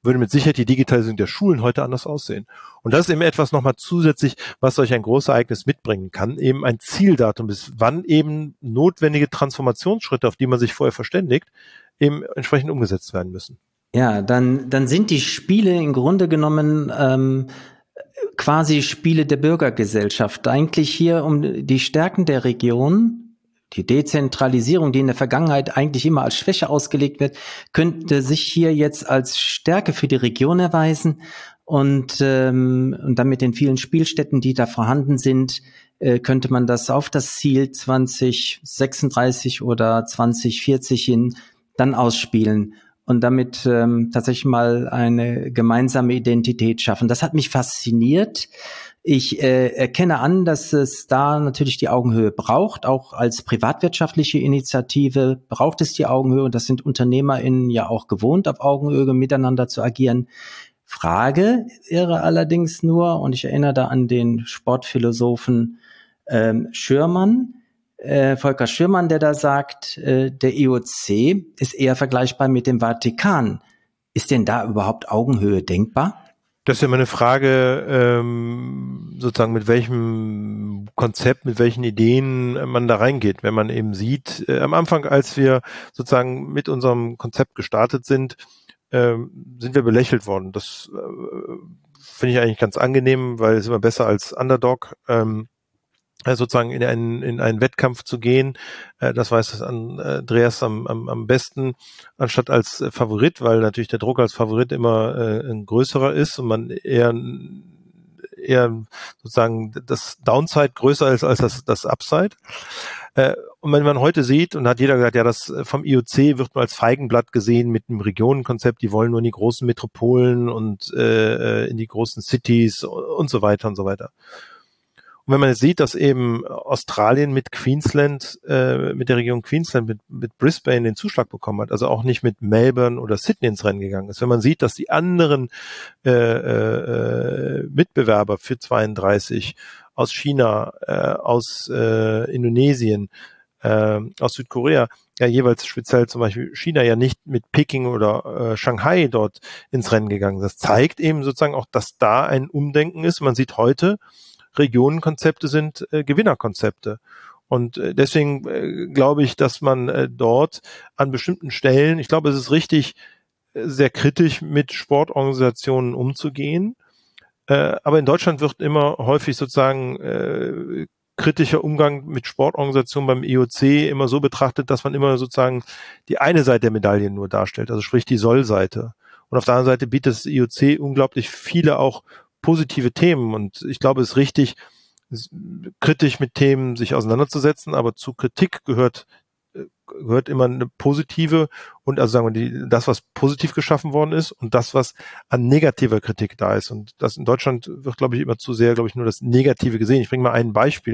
würde mit Sicherheit die Digitalisierung der Schulen heute anders aussehen. Und das ist eben etwas nochmal zusätzlich, was solch ein großes Ereignis mitbringen kann, eben ein Zieldatum, bis wann eben notwendige Transformationsschritte, auf die man sich vorher verständigt, eben entsprechend umgesetzt werden müssen. Ja, dann, dann sind die Spiele im Grunde genommen ähm, quasi Spiele der Bürgergesellschaft. Eigentlich hier um die Stärken der Region, die Dezentralisierung, die in der Vergangenheit eigentlich immer als Schwäche ausgelegt wird, könnte sich hier jetzt als Stärke für die Region erweisen. Und, ähm, und dann mit den vielen Spielstätten, die da vorhanden sind, äh, könnte man das auf das Ziel zwanzig sechsunddreißig oder zwanzig vierzig hin dann ausspielen und damit ähm, tatsächlich mal eine gemeinsame Identität schaffen. Das hat mich fasziniert. Ich äh, erkenne an, dass es da natürlich die Augenhöhe braucht. Auch als privatwirtschaftliche Initiative braucht es die Augenhöhe. Und das sind UnternehmerInnen ja auch gewohnt, auf Augenhöhe miteinander zu agieren. Frage wäre allerdings nur, und ich erinnere da an den Sportphilosophen ähm, Schürmann, äh, Volker Schürmann, der da sagt, äh, der I O C ist eher vergleichbar mit dem Vatikan. Ist denn da überhaupt Augenhöhe denkbar? Das ist ja immer eine Frage, ähm, sozusagen mit welchem Konzept, mit welchen Ideen man da reingeht. Wenn man eben sieht, äh, am Anfang, als wir sozusagen mit unserem Konzept gestartet sind, äh, sind wir belächelt worden. Das äh, finde ich eigentlich ganz angenehm, weil es immer besser als Underdog, ähm, sozusagen in einen, in einen Wettkampf zu gehen. Das weiß Andreas am, am, am besten, anstatt als Favorit, weil natürlich der Druck als Favorit immer äh, ein größerer ist und man eher, eher sozusagen das Downside größer ist als das, das Upside. Äh, und wenn man heute sieht, und hat jeder gesagt, ja, das vom I O C wird nur als Feigenblatt gesehen mit einem Regionenkonzept, die wollen nur in die großen Metropolen und äh, in die großen Cities und so weiter und so weiter. Und wenn man jetzt sieht, dass eben Australien mit Queensland, äh, mit der Region Queensland, mit, mit Brisbane den Zuschlag bekommen hat, also auch nicht mit Melbourne oder Sydney ins Rennen gegangen ist, wenn man sieht, dass die anderen äh, äh, Mitbewerber für zweiunddreißig aus China, äh, aus äh, Indonesien, äh, aus Südkorea, ja jeweils speziell zum Beispiel China ja nicht mit Peking oder äh, Shanghai dort ins Rennen gegangen ist. Das zeigt eben sozusagen auch, dass da ein Umdenken ist. Man sieht heute, Regionenkonzepte sind äh, Gewinnerkonzepte. Und äh, deswegen äh, glaube ich, dass man äh, dort an bestimmten Stellen, ich glaube, es ist richtig, äh, sehr kritisch mit Sportorganisationen umzugehen. Äh, aber in Deutschland wird immer häufig sozusagen äh, kritischer Umgang mit Sportorganisationen beim I O C immer so betrachtet, dass man immer sozusagen die eine Seite der Medaille nur darstellt, also sprich die Soll-Seite. Und auf der anderen Seite bietet das I O C unglaublich viele auch positive Themen und ich glaube, es ist richtig, kritisch mit Themen sich auseinanderzusetzen, aber zu Kritik gehört gehört immer eine positive und also sagen wir die, das, was positiv geschaffen worden ist und das, was an negativer Kritik da ist. Und das in Deutschland wird, glaube ich, immer zu sehr, glaube ich, nur das Negative gesehen. Ich bringe mal ein Beispiel.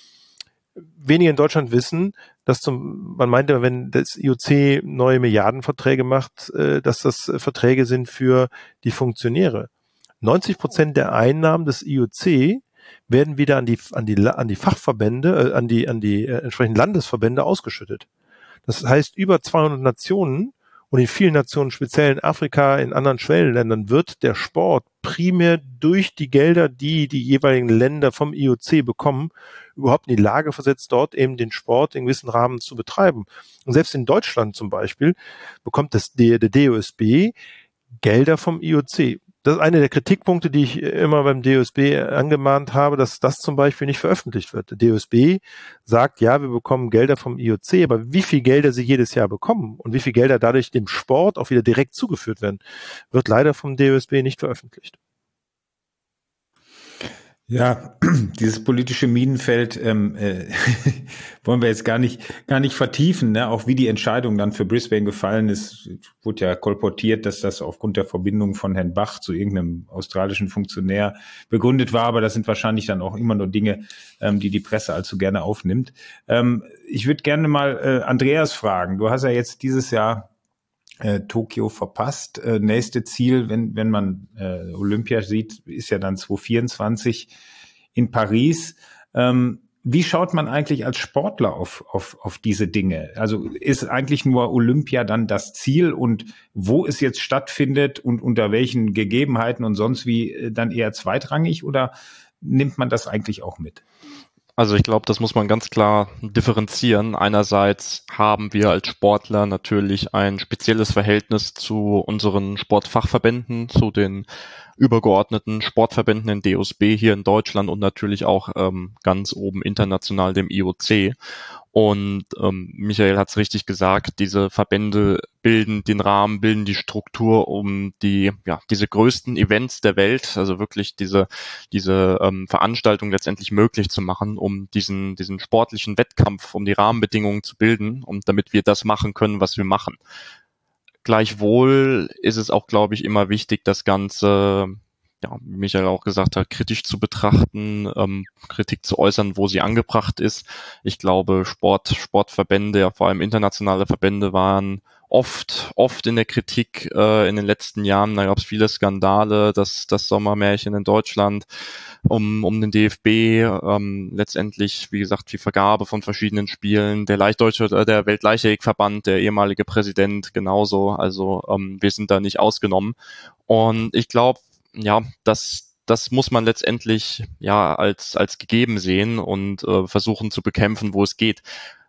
Wenige in Deutschland wissen, dass zum, man meinte, wenn das I O C neue Milliardenverträge macht, dass das Verträge sind für die Funktionäre. neunzig Prozent der Einnahmen des I O C werden wieder an die an die an die Fachverbände, äh, an die an die äh, entsprechenden Landesverbände ausgeschüttet. Das heißt, über zweihundert Nationen und in vielen Nationen, speziell in Afrika, in anderen Schwellenländern, wird der Sport primär durch die Gelder, die die jeweiligen Länder vom I O C bekommen, überhaupt in die Lage versetzt, dort eben den Sport in gewissen Rahmen zu betreiben. Und selbst in Deutschland zum Beispiel bekommt das der D O S B Gelder vom I O C. Das ist einer der Kritikpunkte, die ich immer beim D O S B angemahnt habe, dass das zum Beispiel nicht veröffentlicht wird. Der D O S B sagt, ja, wir bekommen Gelder vom I O C, aber wie viel Gelder sie jedes Jahr bekommen und wie viel Gelder dadurch dem Sport auch wieder direkt zugeführt werden, wird leider vom D O S B nicht veröffentlicht. Ja, dieses politische Minenfeld ähm, äh, wollen wir jetzt gar nicht gar nicht vertiefen, ne? Auch wie die Entscheidung dann für Brisbane gefallen ist, wurde ja kolportiert, dass das aufgrund der Verbindung von Herrn Bach zu irgendeinem australischen Funktionär begründet war, aber das sind wahrscheinlich dann auch immer nur Dinge, ähm, die die Presse allzu gerne aufnimmt. Ähm, ich würde gerne mal äh, Andreas fragen, du hast ja jetzt dieses Jahr Äh, Tokio verpasst. Äh, nächste Ziel, wenn wenn man äh, Olympia sieht, ist ja dann zwanzig vierundzwanzig in Paris. Ähm, Wie schaut man eigentlich als Sportler auf, auf, auf diese Dinge? Also ist eigentlich nur Olympia dann das Ziel und wo es jetzt stattfindet und unter welchen Gegebenheiten und sonst wie dann eher zweitrangig oder nimmt man das eigentlich auch mit? Also ich glaube, das muss man ganz klar differenzieren. Einerseits haben wir als Sportler natürlich ein spezielles Verhältnis zu unseren Sportfachverbänden, zu den übergeordneten Sportverbänden in D O S B hier in Deutschland und natürlich auch ähm, ganz oben international dem I O C. Und ähm, Michael hat es richtig gesagt, diese Verbände bilden den Rahmen, bilden die Struktur, um die ja diese größten Events der Welt, also wirklich diese diese ähm, Veranstaltung letztendlich möglich zu machen, um diesen diesen sportlichen Wettkampf, um die Rahmenbedingungen zu bilden und damit wir das machen können, was wir machen. Gleichwohl ist es auch, glaube ich, immer wichtig, das Ganze, ja, wie Michael auch gesagt hat, kritisch zu betrachten, ähm, Kritik zu äußern, wo sie angebracht ist. Ich glaube, Sport, Sportverbände, ja, vor allem internationale Verbände waren oft, oft in der Kritik äh, in den letzten Jahren. Da gab es viele Skandale, das, das Sommermärchen in Deutschland um, um den D F B, ähm, letztendlich, wie gesagt, die Vergabe von verschiedenen Spielen, der Leichtdeutsche, äh, der Weltleichtathletikverband, der ehemalige Präsident genauso. Also ähm, wir sind da nicht ausgenommen. Und ich glaube, ja, das, das muss man letztendlich ja als als gegeben sehen und äh, versuchen zu bekämpfen, wo es geht.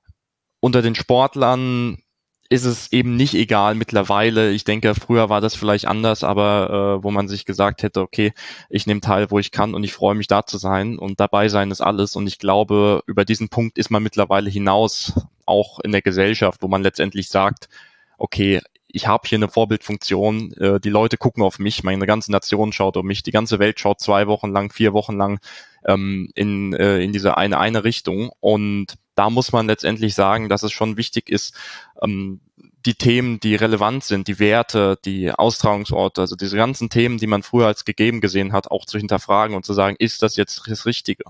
Unter den Sportlern ist es eben nicht egal mittlerweile. Ich denke, früher war das vielleicht anders, aber äh, wo man sich gesagt hätte, okay, ich nehme teil, wo ich kann und ich freue mich, da zu sein und dabei sein ist alles. Und ich glaube, über diesen Punkt ist man mittlerweile hinaus, auch in der Gesellschaft, wo man letztendlich sagt, okay, ich habe hier eine Vorbildfunktion, äh, die Leute gucken auf mich, meine ganze Nation schaut auf mich, die ganze Welt schaut zwei Wochen lang, vier Wochen lang ähm, in äh, in diese eine eine Richtung und da muss man letztendlich sagen, dass es schon wichtig ist, ähm, die Themen, die relevant sind, die Werte, die Austragungsorte, also diese ganzen Themen, die man früher als gegeben gesehen hat, auch zu hinterfragen und zu sagen, ist das jetzt das Richtige?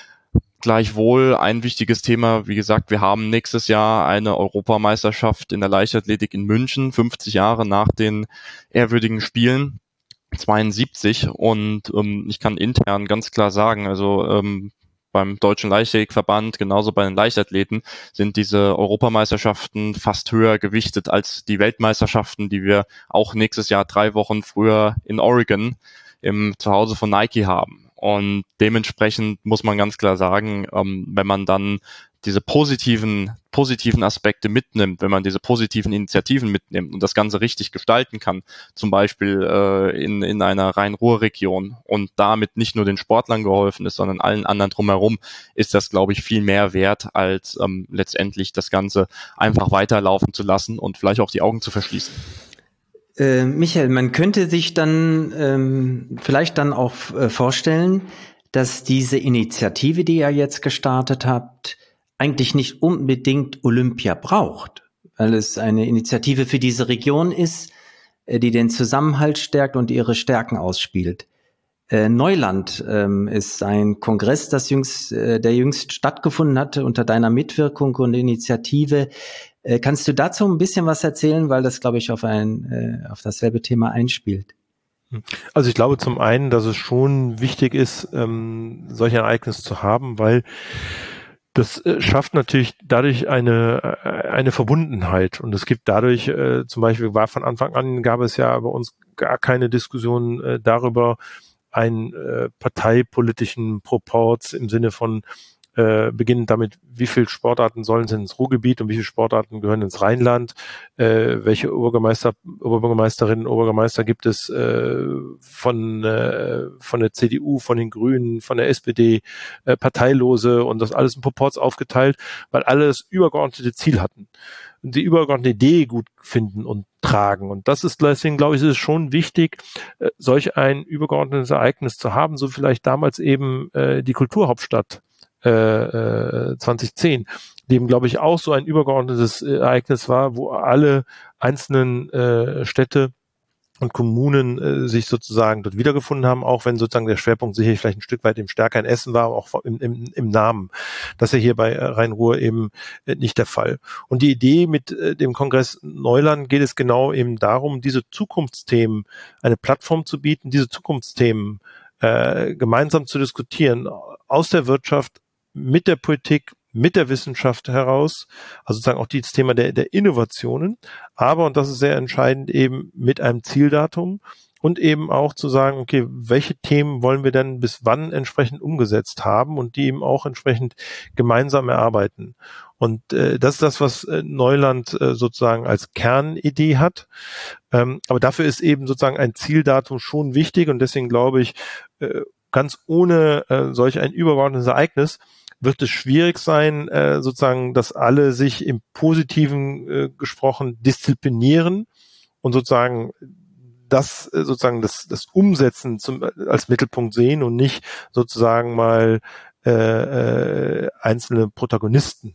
Gleichwohl ein wichtiges Thema, wie gesagt, wir haben nächstes Jahr eine Europameisterschaft in der Leichtathletik in München, fünfzig Jahre nach den ehrwürdigen Spielen, zweiundsiebzig und ähm, ich kann intern ganz klar sagen, also ähm, beim Deutschen Leichtathletikverband, genauso bei den Leichtathleten, sind diese Europameisterschaften fast höher gewichtet als die Weltmeisterschaften, die wir auch nächstes Jahr drei Wochen früher in Oregon im Zuhause von Nike haben. Und dementsprechend muss man ganz klar sagen, ähm, wenn man dann diese positiven positiven Aspekte mitnimmt, wenn man diese positiven Initiativen mitnimmt und das Ganze richtig gestalten kann, zum Beispiel äh, in in einer Rhein-Ruhr-Region und damit nicht nur den Sportlern geholfen ist, sondern allen anderen drumherum, ist das, glaube ich, viel mehr wert, als ähm, letztendlich das Ganze einfach weiterlaufen zu lassen und vielleicht auch die Augen zu verschließen. Äh, Michael, man könnte sich dann ähm, vielleicht dann auch äh, vorstellen, dass diese Initiative, die ihr jetzt gestartet habt, eigentlich nicht unbedingt Olympia braucht, weil es eine Initiative für diese Region ist, äh, die den Zusammenhalt stärkt und ihre Stärken ausspielt. Äh, Neuland ähm, ist ein Kongress, das jüngst, äh, der jüngst stattgefunden hatte unter deiner Mitwirkung und Initiative. Äh, kannst du dazu ein bisschen was erzählen, weil das, glaube ich, auf ein äh, auf dasselbe Thema einspielt? Also ich glaube zum einen, dass es schon wichtig ist, ähm, solche Ereignisse zu haben, weil das äh, schafft natürlich dadurch eine äh, eine Verbundenheit und es gibt dadurch äh, zum Beispiel war von Anfang an gab es ja bei uns gar keine Diskussion äh, darüber, einen äh, parteipolitischen Proports im Sinne von äh, beginnend damit, wie viele Sportarten sollen ins Ruhrgebiet und wie viele Sportarten gehören ins Rheinland, äh, welche Oberbürgermeister, Oberbürgermeisterinnen, Oberbürgermeister gibt es äh, von äh, von der C D U, von den Grünen, von der S P D, äh, Parteilose und das alles in Proports aufgeteilt, weil alle das übergeordnete Ziel hatten und die übergeordnete Idee gut finden und tragen. Und das ist deswegen, glaube ich, ist es schon wichtig, äh, solch ein übergeordnetes Ereignis zu haben, so vielleicht damals eben äh, die Kulturhauptstadt äh, zwanzig zehn, dem, glaube ich, auch so ein übergeordnetes Ereignis war, wo alle einzelnen äh, Städte und Kommunen äh, sich sozusagen dort wiedergefunden haben, auch wenn sozusagen der Schwerpunkt sicherlich vielleicht ein Stück weit im stärker in Essen war, auch im, im, im Namen. Das ist ja hier bei äh, Rhein-Ruhr eben äh, nicht der Fall. Und die Idee mit äh, dem Kongress Neuland geht es genau eben darum, diese Zukunftsthemen, eine Plattform zu bieten, diese Zukunftsthemen äh, gemeinsam zu diskutieren, aus der Wirtschaft, mit der Politik, mit der Wissenschaft heraus, also sozusagen auch das Thema der, der Innovationen, aber, und das ist sehr entscheidend, eben mit einem Zieldatum und eben auch zu sagen, okay, welche Themen wollen wir denn bis wann entsprechend umgesetzt haben und die eben auch entsprechend gemeinsam erarbeiten. Und äh, das ist das, was äh, Neuland äh, sozusagen als Kernidee hat. Ähm, aber dafür ist eben sozusagen ein Zieldatum schon wichtig und deswegen glaube ich, äh, ganz ohne äh, solch ein übergeordnetes Ereignis wird es schwierig sein, äh, sozusagen, dass alle sich im Positiven äh, gesprochen disziplinieren und sozusagen das äh, sozusagen das, das Umsetzen zum, als Mittelpunkt sehen und nicht sozusagen mal äh, äh, einzelne Protagonisten.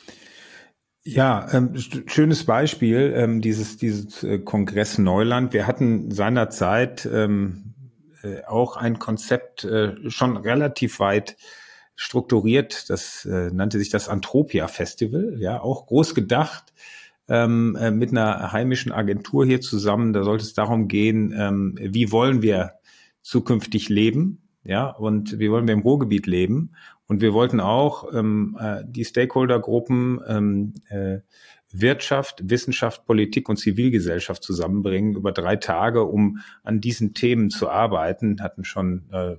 Ja, ähm, schönes Beispiel, ähm, dieses, dieses äh, Kongress Neuland. Wir hatten seinerzeit ähm, äh, auch ein Konzept äh, schon relativ weit strukturiert. Das äh, nannte sich das Antropia Festival, ja, auch groß gedacht, ähm, äh, mit einer heimischen Agentur hier zusammen. Da sollte es darum gehen, ähm, wie wollen wir zukünftig leben, ja, und wie wollen wir im Ruhrgebiet leben. Und wir wollten auch ähm, äh, die Stakeholdergruppen ähm, äh, Wirtschaft, Wissenschaft, Politik und Zivilgesellschaft zusammenbringen über drei Tage, um an diesen Themen zu arbeiten. Hatten schon äh,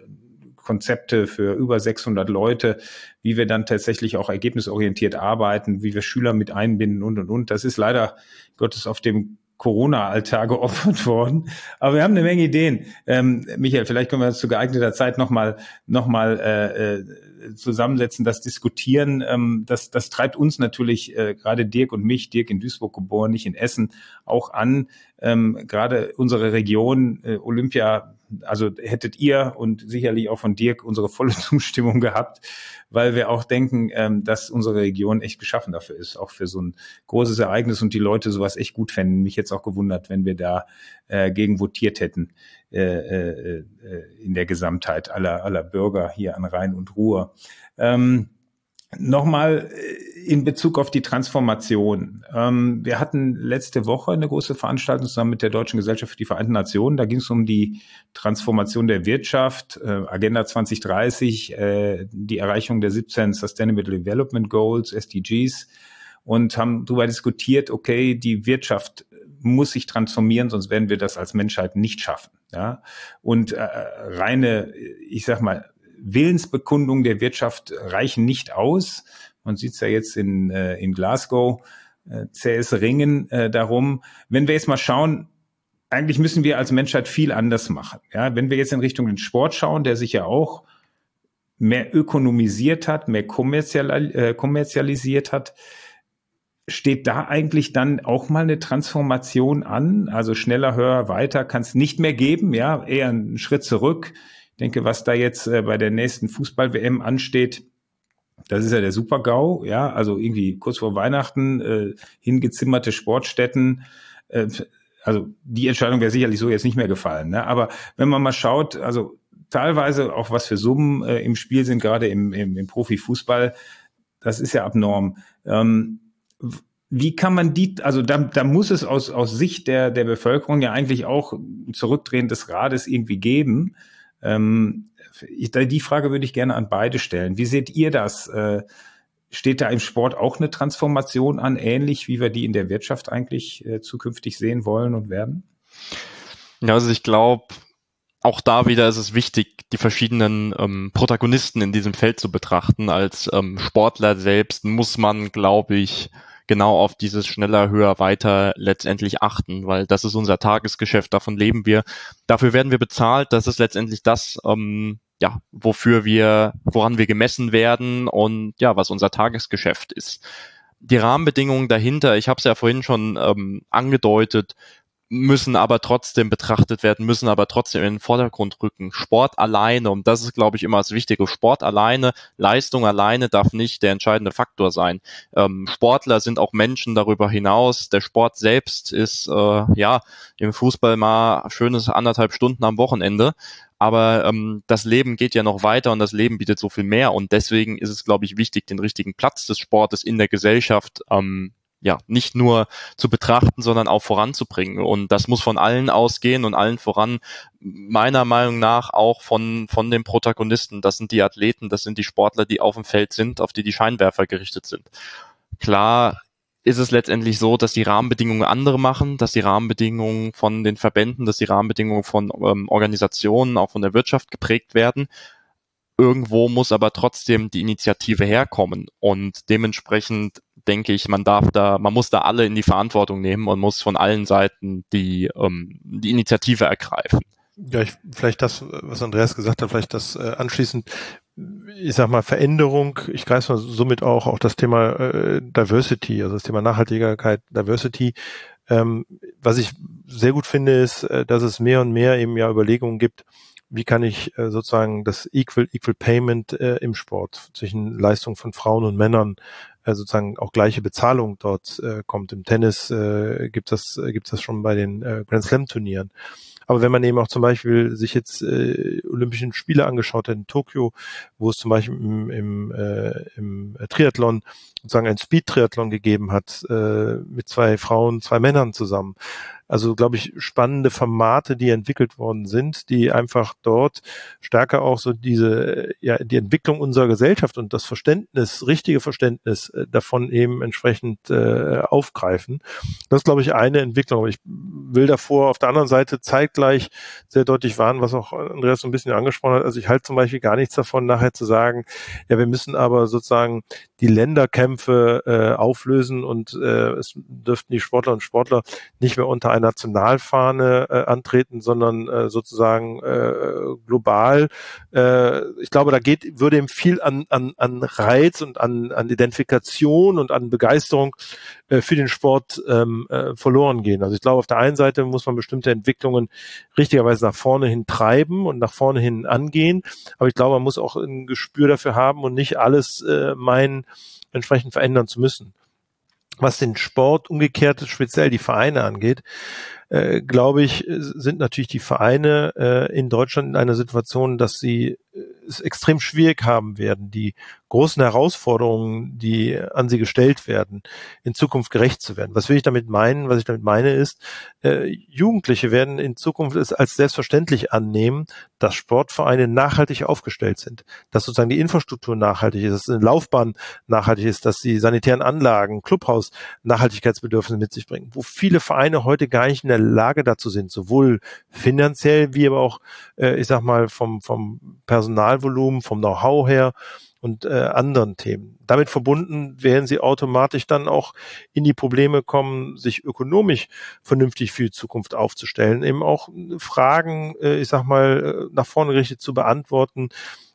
Konzepte für über sechshundert Leute, wie wir dann tatsächlich auch ergebnisorientiert arbeiten, wie wir Schüler mit einbinden und, und, und. Das ist leider Gottes auf dem Corona-Altar geopfert worden. Aber wir haben eine Menge Ideen. Ähm, Michael, vielleicht können wir das zu geeigneter Zeit nochmal noch mal, äh, äh, zusammensetzen, das diskutieren. Ähm, das, das treibt uns natürlich, äh, gerade Dirk und mich, Dirk in Duisburg geboren, nicht in Essen, auch an. Ähm, gerade unsere Region, äh, Olympia, also hättet ihr und sicherlich auch von Dirk unsere volle Zustimmung gehabt, weil wir auch denken, ähm, dass unsere Region echt geschaffen dafür ist, auch für so ein großes Ereignis und die Leute sowas echt gut fänden. Mich jetzt auch gewundert, wenn wir da äh, gegen votiert hätten äh, äh, in der Gesamtheit aller aller Bürger hier an Rhein und Ruhr. Ähm, Nochmal in Bezug auf die Transformation. Ähm, wir hatten letzte Woche eine große Veranstaltung zusammen mit der Deutschen Gesellschaft für die Vereinten Nationen. Da ging es um die Transformation der Wirtschaft, äh, Agenda zwanzig dreißig, äh, die Erreichung der siebzehn Sustainable Development Goals, S D Gs, und haben darüber diskutiert, okay, die Wirtschaft muss sich transformieren, sonst werden wir das als Menschheit nicht schaffen. Ja? Und äh, reine, ich sag mal, Willensbekundungen der Wirtschaft reichen nicht aus. Man sieht es ja jetzt in, äh, in Glasgow, äh, zähes Ringen äh, darum. Wenn wir jetzt mal schauen, eigentlich müssen wir als Menschheit viel anders machen. Ja, wenn wir jetzt in Richtung den Sport schauen, der sich ja auch mehr ökonomisiert hat, mehr kommerzial, äh, kommerzialisiert hat, steht da eigentlich dann auch mal eine Transformation an? Also schneller, höher, weiter kann es nicht mehr geben, ja, eher einen Schritt zurück. Ich denke, was da jetzt äh, bei der nächsten Fußball-W M ansteht, das ist ja der Super-GAU, ja, also irgendwie kurz vor Weihnachten äh, hingezimmerte Sportstätten. Äh, also die Entscheidung wäre sicherlich so jetzt nicht mehr gefallen, ne? Aber wenn man mal schaut, also teilweise auch was für Summen äh, im Spiel sind, gerade im, im, im Profifußball, das ist ja abnorm. Ähm, Wie kann man die, also da, da muss es aus, aus Sicht der, der Bevölkerung ja eigentlich auch ein Zurückdrehen des Rades irgendwie geben. Ähm, ich, die Frage würde ich gerne an beide stellen. Wie seht ihr das? Äh, steht da im Sport auch eine Transformation an, ähnlich wie wir die in der Wirtschaft eigentlich äh, zukünftig sehen wollen und werden? Ja, also ich glaube, auch da wieder ist es wichtig, die verschiedenen ähm, Protagonisten in diesem Feld zu betrachten. Als ähm, Sportler selbst muss man, glaube ich, genau auf dieses schneller, höher, weiter letztendlich achten, weil das ist unser Tagesgeschäft, davon leben wir. Dafür werden wir bezahlt, das ist letztendlich das, ähm, ja, wofür wir, woran wir gemessen werden und ja, was unser Tagesgeschäft ist. Die Rahmenbedingungen dahinter, ich habe es ja vorhin schon ähm, angedeutet, müssen aber trotzdem betrachtet werden, müssen aber trotzdem in den Vordergrund rücken. Sport alleine, und das ist, glaube ich, immer das Wichtige, Sport alleine, Leistung alleine darf nicht der entscheidende Faktor sein. Ähm, Sportler sind auch Menschen darüber hinaus. Der Sport selbst ist, äh, ja, im Fußball mal schönes anderthalb Stunden am Wochenende. Aber ähm, das Leben geht ja noch weiter und das Leben bietet so viel mehr. Und deswegen ist es, glaube ich, wichtig, den richtigen Platz des Sportes in der Gesellschaft ähm, ja, nicht nur zu betrachten, sondern auch voranzubringen. Und das muss von allen ausgehen und allen voran, meiner Meinung nach, auch von, von den Protagonisten. Das sind die Athleten, das sind die Sportler, die auf dem Feld sind, auf die die Scheinwerfer gerichtet sind. Klar ist es letztendlich so, dass die Rahmenbedingungen andere machen, dass die Rahmenbedingungen von den Verbänden, dass die Rahmenbedingungen von ähm, Organisationen, auch von der Wirtschaft geprägt werden. Irgendwo muss aber trotzdem die Initiative herkommen und dementsprechend denke ich, man darf da, man muss da alle in die Verantwortung nehmen und muss von allen Seiten die, ähm, die Initiative ergreifen. Ja, ich, vielleicht das, was Andreas gesagt hat, vielleicht das äh, anschließend, ich sag mal, Veränderung, ich greife mal somit auch auch das Thema äh, Diversity, also das Thema Nachhaltigkeit, Diversity. Ähm, was ich sehr gut finde, ist, äh, dass es mehr und mehr eben ja Überlegungen gibt, wie kann ich äh, sozusagen das Equal Equal Payment äh, im Sport zwischen Leistung von Frauen und Männern äh, sozusagen auch gleiche Bezahlung dort äh, kommt. Im Tennis äh, gibt das äh, gibt's das schon bei den äh, Grand Slam Turnieren. Aber wenn man eben auch zum Beispiel sich jetzt äh, Olympischen Spiele angeschaut hat in Tokio, wo es zum Beispiel im, im, äh, im Triathlon sozusagen ein Speed-Triathlon gegeben hat, äh, mit zwei Frauen, zwei Männern zusammen. Also, glaube ich, spannende Formate, die entwickelt worden sind, die einfach dort stärker auch so diese, ja, die Entwicklung unserer Gesellschaft und das Verständnis, richtige Verständnis äh, davon eben entsprechend äh, aufgreifen. Das ist, glaube ich, eine Entwicklung. Aber ich will davor auf der anderen Seite zeitgleich sehr deutlich warnen, was auch Andreas so ein bisschen angesprochen hat. Also ich halte zum Beispiel gar nichts davon, nachher zu sagen, ja, wir müssen aber sozusagen die Länderkämpfe äh, auflösen und äh, es dürften die Sportler und Sportler nicht mehr unter einer Nationalfahne äh, antreten, sondern äh, sozusagen äh, global. Äh, ich glaube, da geht würde ihm viel an, an, an Reiz und an, an Identifikation und an Begeisterung äh, für den Sport ähm, äh, verloren gehen. Also ich glaube, auf der einen Seite muss man bestimmte Entwicklungen richtigerweise nach vorne hin treiben und nach vorne hin angehen, aber ich glaube, man muss auch ein Gespür dafür haben und nicht alles äh, meinen, entsprechend verändern zu müssen. Was den Sport umgekehrt, speziell die Vereine angeht, äh, glaube ich, sind natürlich die Vereine äh, in Deutschland in einer Situation, dass sie äh, es extrem schwierig haben werden, die großen Herausforderungen, die an sie gestellt werden, in Zukunft gerecht zu werden. Was will ich damit meinen? Was ich damit meine ist, äh, Jugendliche werden in Zukunft es als selbstverständlich annehmen, dass Sportvereine nachhaltig aufgestellt sind, dass sozusagen die Infrastruktur nachhaltig ist, dass eine Laufbahn nachhaltig ist, dass die sanitären Anlagen, Clubhaus Nachhaltigkeitsbedürfnisse mit sich bringen, wo viele Vereine heute gar nicht in der Lage dazu sind, sowohl finanziell wie aber auch, äh, ich sag mal, vom, vom Personalvolumen, vom Know-how her und äh, anderen Themen. Damit verbunden werden sie automatisch dann auch in die Probleme kommen, sich ökonomisch vernünftig für die Zukunft aufzustellen, eben auch Fragen, äh, ich sag mal, nach vorne gerichtet zu beantworten,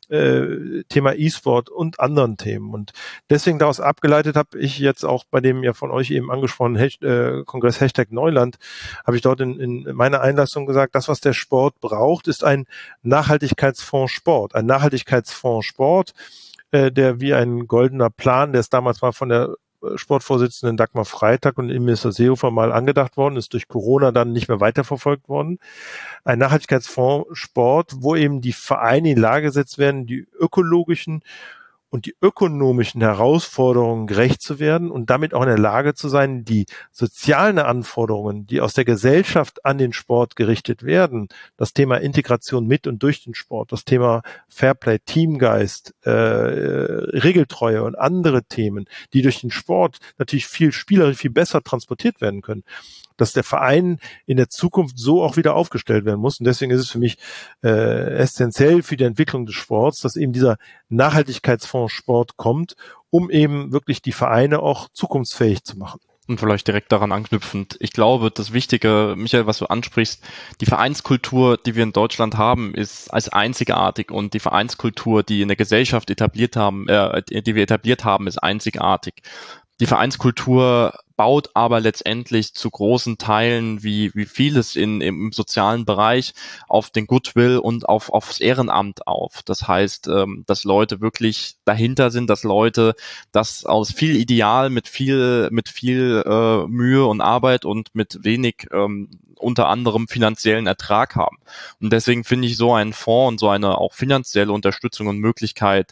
äh, Thema E-Sport und anderen Themen. Und deswegen daraus abgeleitet habe ich jetzt auch bei dem ja von euch eben angesprochenen Hasht- äh, Kongress Hashtag Neuland, habe ich dort in, in meiner Einlassung gesagt, das, was der Sport braucht, ist ein Nachhaltigkeitsfonds Sport. Ein Nachhaltigkeitsfonds Sport, äh, der wie ein goldener Plan, der ist damals mal von der Sportvorsitzenden Dagmar Freitag und Innenminister Seehofer mal angedacht worden, ist durch Corona dann nicht mehr weiterverfolgt worden. Ein Nachhaltigkeitsfonds Sport, wo eben die Vereine in die Lage gesetzt werden, die ökologischen und die ökonomischen Herausforderungen gerecht zu werden und damit auch in der Lage zu sein, die sozialen Anforderungen, die aus der Gesellschaft an den Sport gerichtet werden, das Thema Integration mit und durch den Sport, das Thema Fairplay, Teamgeist, äh, Regeltreue und andere Themen, die durch den Sport natürlich viel spielerisch, viel besser transportiert werden können, dass der Verein in der Zukunft so auch wieder aufgestellt werden muss. Und deswegen ist es für mich äh, essentiell für die Entwicklung des Sports, dass eben dieser Nachhaltigkeitsfonds Sport kommt, um eben wirklich die Vereine auch zukunftsfähig zu machen. Und vielleicht direkt daran anknüpfend. Ich glaube, das Wichtige, Michael, was du ansprichst, die Vereinskultur, die wir in Deutschland haben, ist als einzigartig und die Vereinskultur, die in der Gesellschaft etabliert haben, äh, die wir etabliert haben, ist einzigartig. Die Vereinskultur baut aber letztendlich zu großen Teilen, wie wie vieles in im sozialen Bereich, auf den Goodwill und auf aufs Ehrenamt auf. Das heißt, ähm, dass Leute wirklich dahinter sind, dass Leute das aus viel Ideal, mit viel mit viel äh, Mühe und Arbeit und mit wenig ähm, unter anderem finanziellen Ertrag haben. Und deswegen finde ich so einen Fonds und so eine auch finanzielle Unterstützung und Möglichkeit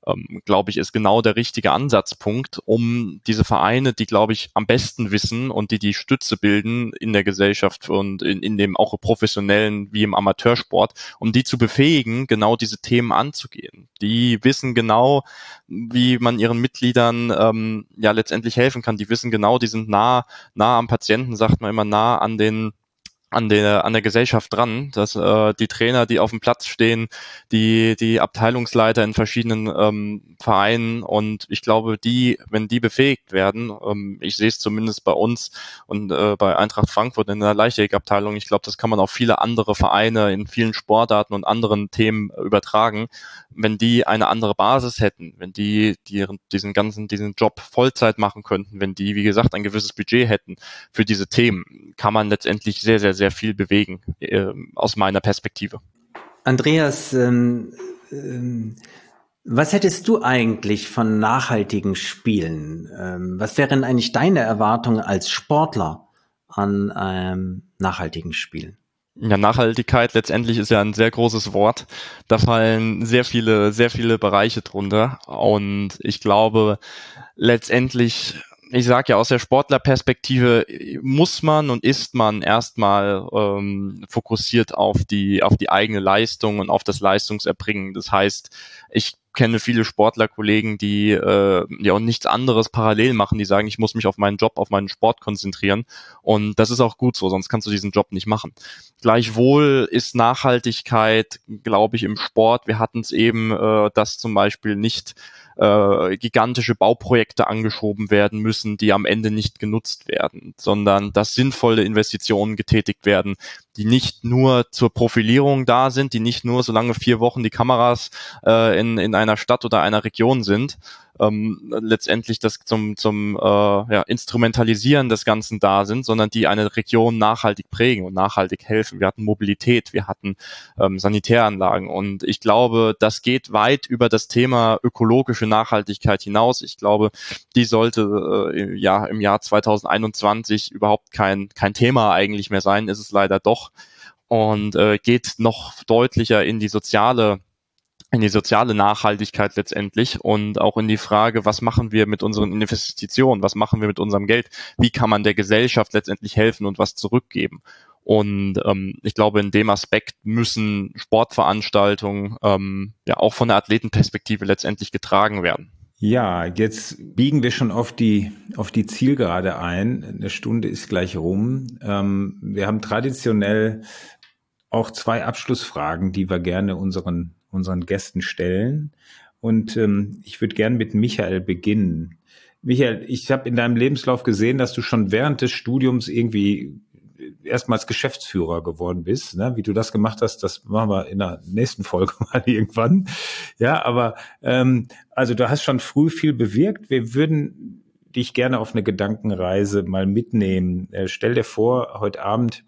ähm, glaube ich, ist genau der richtige Ansatzpunkt, um diese Vereine, die, glaube ich, am besten wissen und die die Stütze bilden in der Gesellschaft und in, in dem auch professionellen wie im Amateursport, um die zu befähigen, genau diese Themen anzugehen. Die wissen genau, wie man ihren Mitgliedern ähm, ja letztendlich helfen kann. Die wissen genau, die sind nah, nah am Patienten, sagt man immer, nah an den an der an der Gesellschaft dran, dass äh, die Trainer, die auf dem Platz stehen, die die Abteilungsleiter in verschiedenen ähm, Vereinen, und ich glaube, die, wenn die befähigt werden, ähm, ich sehe es zumindest bei uns und äh, bei Eintracht Frankfurt in der Leichtathletikabteilung, ich glaube, das kann man auf viele andere Vereine in vielen Sportarten und anderen Themen übertragen, wenn die eine andere Basis hätten, wenn die, die diesen ganzen diesen Job Vollzeit machen könnten, wenn die, wie gesagt, ein gewisses Budget hätten für diese Themen, kann man letztendlich sehr, sehr, sehr viel bewegen, äh, aus meiner Perspektive. Andreas, ähm, ähm, was hättest du eigentlich von nachhaltigen Spielen? Ähm, was wären eigentlich deine Erwartungen als Sportler an ähm, nachhaltigen Spielen? Ja, Nachhaltigkeit letztendlich ist ja ein sehr großes Wort. Da fallen sehr viele, sehr viele Bereiche drunter. Und ich glaube, letztendlich, ich sage ja, aus der Sportlerperspektive muss man und ist man erstmal ähm, fokussiert auf die, auf die eigene Leistung und auf das Leistungserbringen. Das heißt, ich kenne viele Sportlerkollegen, die äh, ja auch nichts anderes parallel machen, die sagen, ich muss mich auf meinen Job, auf meinen Sport konzentrieren, und das ist auch gut so, sonst kannst du diesen Job nicht machen. Gleichwohl ist Nachhaltigkeit, glaube ich, im Sport, wir hatten es eben, äh, dass zum Beispiel nicht äh, gigantische Bauprojekte angeschoben werden müssen, die am Ende nicht genutzt werden, sondern dass sinnvolle Investitionen getätigt werden, die nicht nur zur Profilierung da sind, die nicht nur, solange vier Wochen die Kameras äh, in, in einer Stadt oder einer Region sind, ähm, letztendlich das zum, zum äh, ja, Instrumentalisieren des Ganzen da sind, sondern die eine Region nachhaltig prägen und nachhaltig helfen. Wir hatten Mobilität, wir hatten ähm, Sanitäranlagen, und ich glaube, das geht weit über das Thema ökologische Nachhaltigkeit hinaus. Ich glaube, die sollte äh, ja im Jahr zwanzig einundzwanzig überhaupt kein kein Thema eigentlich mehr sein, ist es leider doch, und äh, geht noch deutlicher in die soziale in die soziale Nachhaltigkeit letztendlich und auch in die Frage, was machen wir mit unseren Investitionen, was machen wir mit unserem Geld, wie kann man der Gesellschaft letztendlich helfen und was zurückgeben. Und ähm, ich glaube, in dem Aspekt müssen Sportveranstaltungen ähm, ja auch von der Athletenperspektive letztendlich getragen werden. Ja, jetzt biegen wir schon auf die auf die Zielgerade ein. Eine Stunde ist gleich rum. Ähm, wir haben traditionell auch zwei Abschlussfragen, die wir gerne unseren unseren Gästen stellen. Und ähm, ich würde gerne mit Michael beginnen. Michael, ich habe in deinem Lebenslauf gesehen, dass du schon während des Studiums irgendwie erstmals Geschäftsführer geworden bist. Ne? Wie du das gemacht hast, das machen wir in der nächsten Folge mal irgendwann. Ja, aber ähm, also du hast schon früh viel bewirkt. Wir würden dich gerne auf eine Gedankenreise mal mitnehmen. Äh, stell dir vor, heute Abend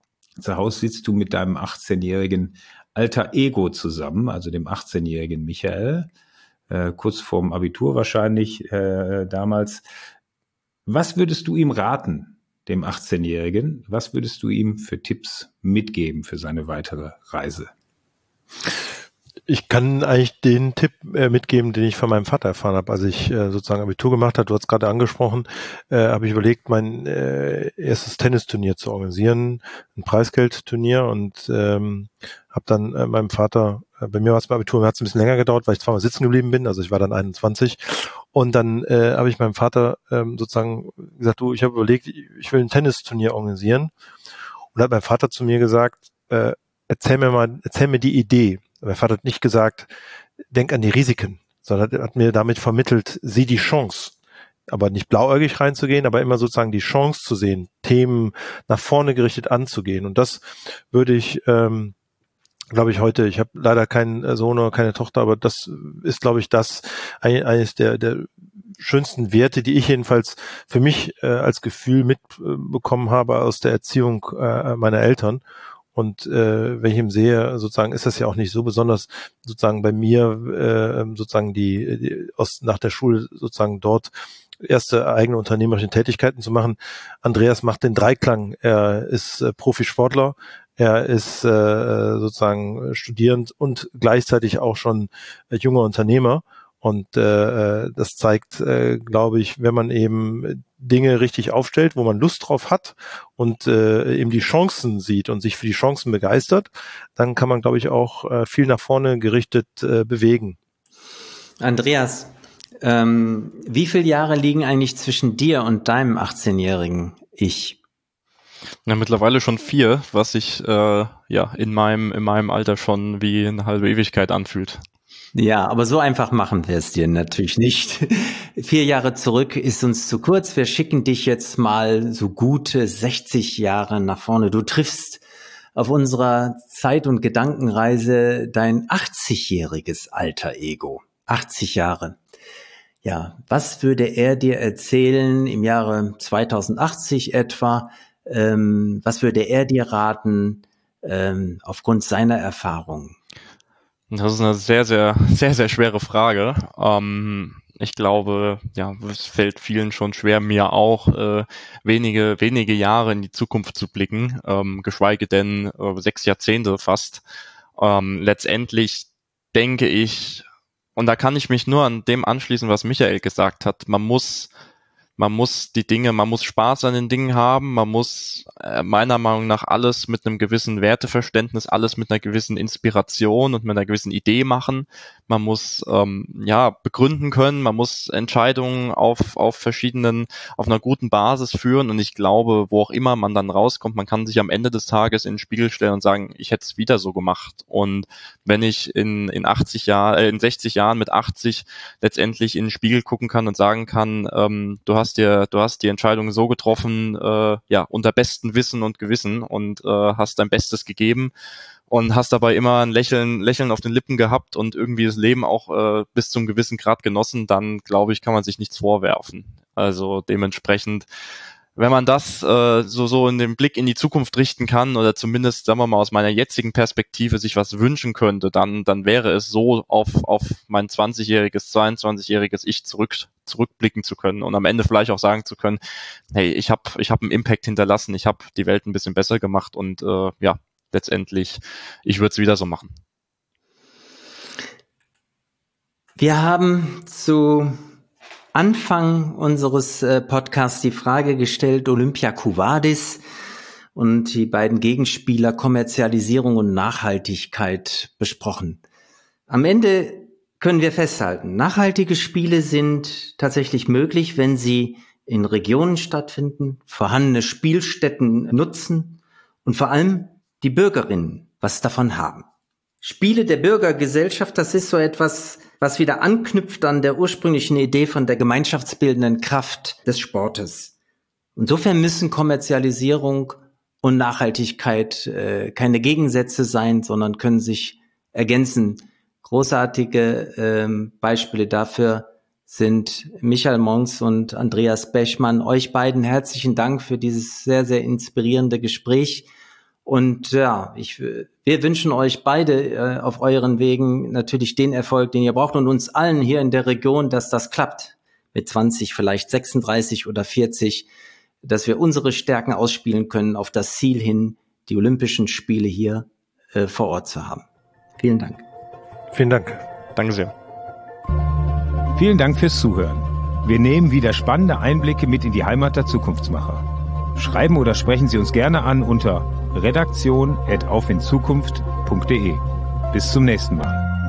zu Hause sitzt du mit deinem achtzehnjährigen Alter Ego zusammen, also dem achtzehnjährigen Michael, äh, kurz vorm Abitur wahrscheinlich äh, damals. Was würdest du ihm raten, dem achtzehnjährigen? Was würdest du ihm für Tipps mitgeben für seine weitere Reise? Ich kann eigentlich den Tipp äh, mitgeben, den ich von meinem Vater erfahren habe, als ich äh, sozusagen Abitur gemacht habe. Du hast gerade angesprochen, äh, habe ich überlegt, mein äh, erstes Tennisturnier zu organisieren, ein Preisgeldturnier, und ähm, habe dann äh, meinem Vater, äh, bei mir war es beim Abitur, mir hat es ein bisschen länger gedauert, weil ich zweimal sitzen geblieben bin, also ich war dann einundzwanzig, und dann äh, habe ich meinem Vater ähm, sozusagen gesagt, du, ich habe überlegt, ich will ein Tennisturnier organisieren, und hat mein Vater zu mir gesagt, äh, erzähl mir mal, erzähl mir die Idee. Mein Vater hat nicht gesagt, denk an die Risiken, sondern hat mir damit vermittelt, sieh die Chance. Aber nicht blauäugig reinzugehen, aber immer sozusagen die Chance zu sehen, Themen nach vorne gerichtet anzugehen. Und das würde ich, ähm, glaube ich, heute, ich habe leider keinen Sohn oder keine Tochter, aber das ist, glaube ich, das eines der, der schönsten Werte, die ich jedenfalls für mich äh, als Gefühl mitbekommen habe aus der Erziehung äh, meiner Eltern. Und äh, wenn ich ihn sehe, sozusagen ist das ja auch nicht so besonders, sozusagen bei mir äh, sozusagen die, die aus nach der Schule sozusagen dort erste eigene unternehmerische Tätigkeiten zu machen. Andreas macht den Dreiklang. Er ist äh, Profisportler, er ist äh, sozusagen studierend und gleichzeitig auch schon äh, junger Unternehmer. Und äh, das zeigt, äh, glaube ich, wenn man eben Dinge richtig aufstellt, wo man Lust drauf hat und äh, eben die Chancen sieht und sich für die Chancen begeistert, dann kann man, glaube ich, auch äh, viel nach vorne gerichtet äh, bewegen. Andreas, ähm, wie viele Jahre liegen eigentlich zwischen dir und deinem achtzehnjährigen Ich? Na, mittlerweile schon vier, was sich äh, ja in meinem in meinem Alter schon wie eine halbe Ewigkeit anfühlt. Ja, aber so einfach machen wir es dir natürlich nicht. Vier Jahre zurück ist uns zu kurz. Wir schicken dich jetzt mal so gute sechzig Jahre nach vorne. Du triffst auf unserer Zeit- und Gedankenreise dein achtzigjähriges Alter Ego. achtzig Jahre. Ja, was würde er dir erzählen im Jahre zweitausendachtzig etwa? Ähm, was würde er dir raten ähm, aufgrund seiner Erfahrungen? Das ist eine sehr, sehr, sehr, sehr schwere Frage. Ähm, ich glaube, ja, es fällt vielen schon schwer, mir auch äh, wenige, wenige Jahre in die Zukunft zu blicken, ähm, geschweige denn äh, sechs Jahrzehnte fast. Ähm, letztendlich denke ich, und da kann ich mich nur an dem anschließen, was Michael gesagt hat, man muss Man muss die Dinge, man muss Spaß an den Dingen haben, man muss äh, meiner Meinung nach alles mit einem gewissen Werteverständnis, alles mit einer gewissen Inspiration und mit einer gewissen Idee machen. Man muss ähm, ja begründen können, man muss Entscheidungen auf auf verschiedenen, auf einer guten Basis führen und ich glaube, wo auch immer man dann rauskommt, man kann sich am Ende des Tages in den Spiegel stellen und sagen, ich hätte es wieder so gemacht. Und wenn ich in in achtzig Jahren, äh, in sechzig Jahren mit achtzig letztendlich in den Spiegel gucken kann und sagen kann, ähm, du hast dir, du hast die Entscheidung so getroffen, äh, ja, unter bestem Wissen und Gewissen und äh, hast dein Bestes gegeben und hast dabei immer ein Lächeln, Lächeln auf den Lippen gehabt und irgendwie das Leben auch äh, bis zum gewissen Grad genossen, dann glaube ich, kann man sich nichts vorwerfen. Also dementsprechend, wenn man das äh, so so in den Blick in die Zukunft richten kann oder zumindest, sagen wir mal, aus meiner jetzigen Perspektive sich was wünschen könnte, dann dann wäre es so, auf auf mein zwanzigjähriges, zweiundzwanzigjähriges Ich zurück zurückblicken zu können und am Ende vielleicht auch sagen zu können, hey, ich habe ich habe einen Impact hinterlassen, ich habe die Welt ein bisschen besser gemacht und äh, ja, letztendlich, ich würde es wieder so machen. Wir haben zu Anfang unseres äh, Podcasts die Frage gestellt, Olympia Quo Vadis und die beiden Gegenspieler Kommerzialisierung und Nachhaltigkeit besprochen. Am Ende können wir festhalten, nachhaltige Spiele sind tatsächlich möglich, wenn sie in Regionen stattfinden, vorhandene Spielstätten nutzen und vor allem die Bürgerinnen was davon haben. Spiele der Bürgergesellschaft, das ist so etwas, was wieder anknüpft an der ursprünglichen Idee von der gemeinschaftsbildenden Kraft des Sportes. Insofern müssen Kommerzialisierung und Nachhaltigkeit äh, keine Gegensätze sein, sondern können sich ergänzen. Großartige ähm, Beispiele dafür sind Michael Monks und Andreas Bechmann. Euch beiden herzlichen Dank für dieses sehr, sehr inspirierende Gespräch. Und ja, ich, wir wünschen euch beide äh, auf euren Wegen natürlich den Erfolg, den ihr braucht und uns allen hier in der Region, dass das klappt mit zwanzig, vielleicht sechsunddreißig oder vierzig, dass wir unsere Stärken ausspielen können, auf das Ziel hin, die Olympischen Spiele hier äh, vor Ort zu haben. Vielen Dank. Vielen Dank. Danke sehr. Vielen Dank fürs Zuhören. Wir nehmen wieder spannende Einblicke mit in die Heimat der Zukunftsmacher. Schreiben oder sprechen Sie uns gerne an unter redaktion at auf in zukunft punkt de. Bis zum nächsten Mal.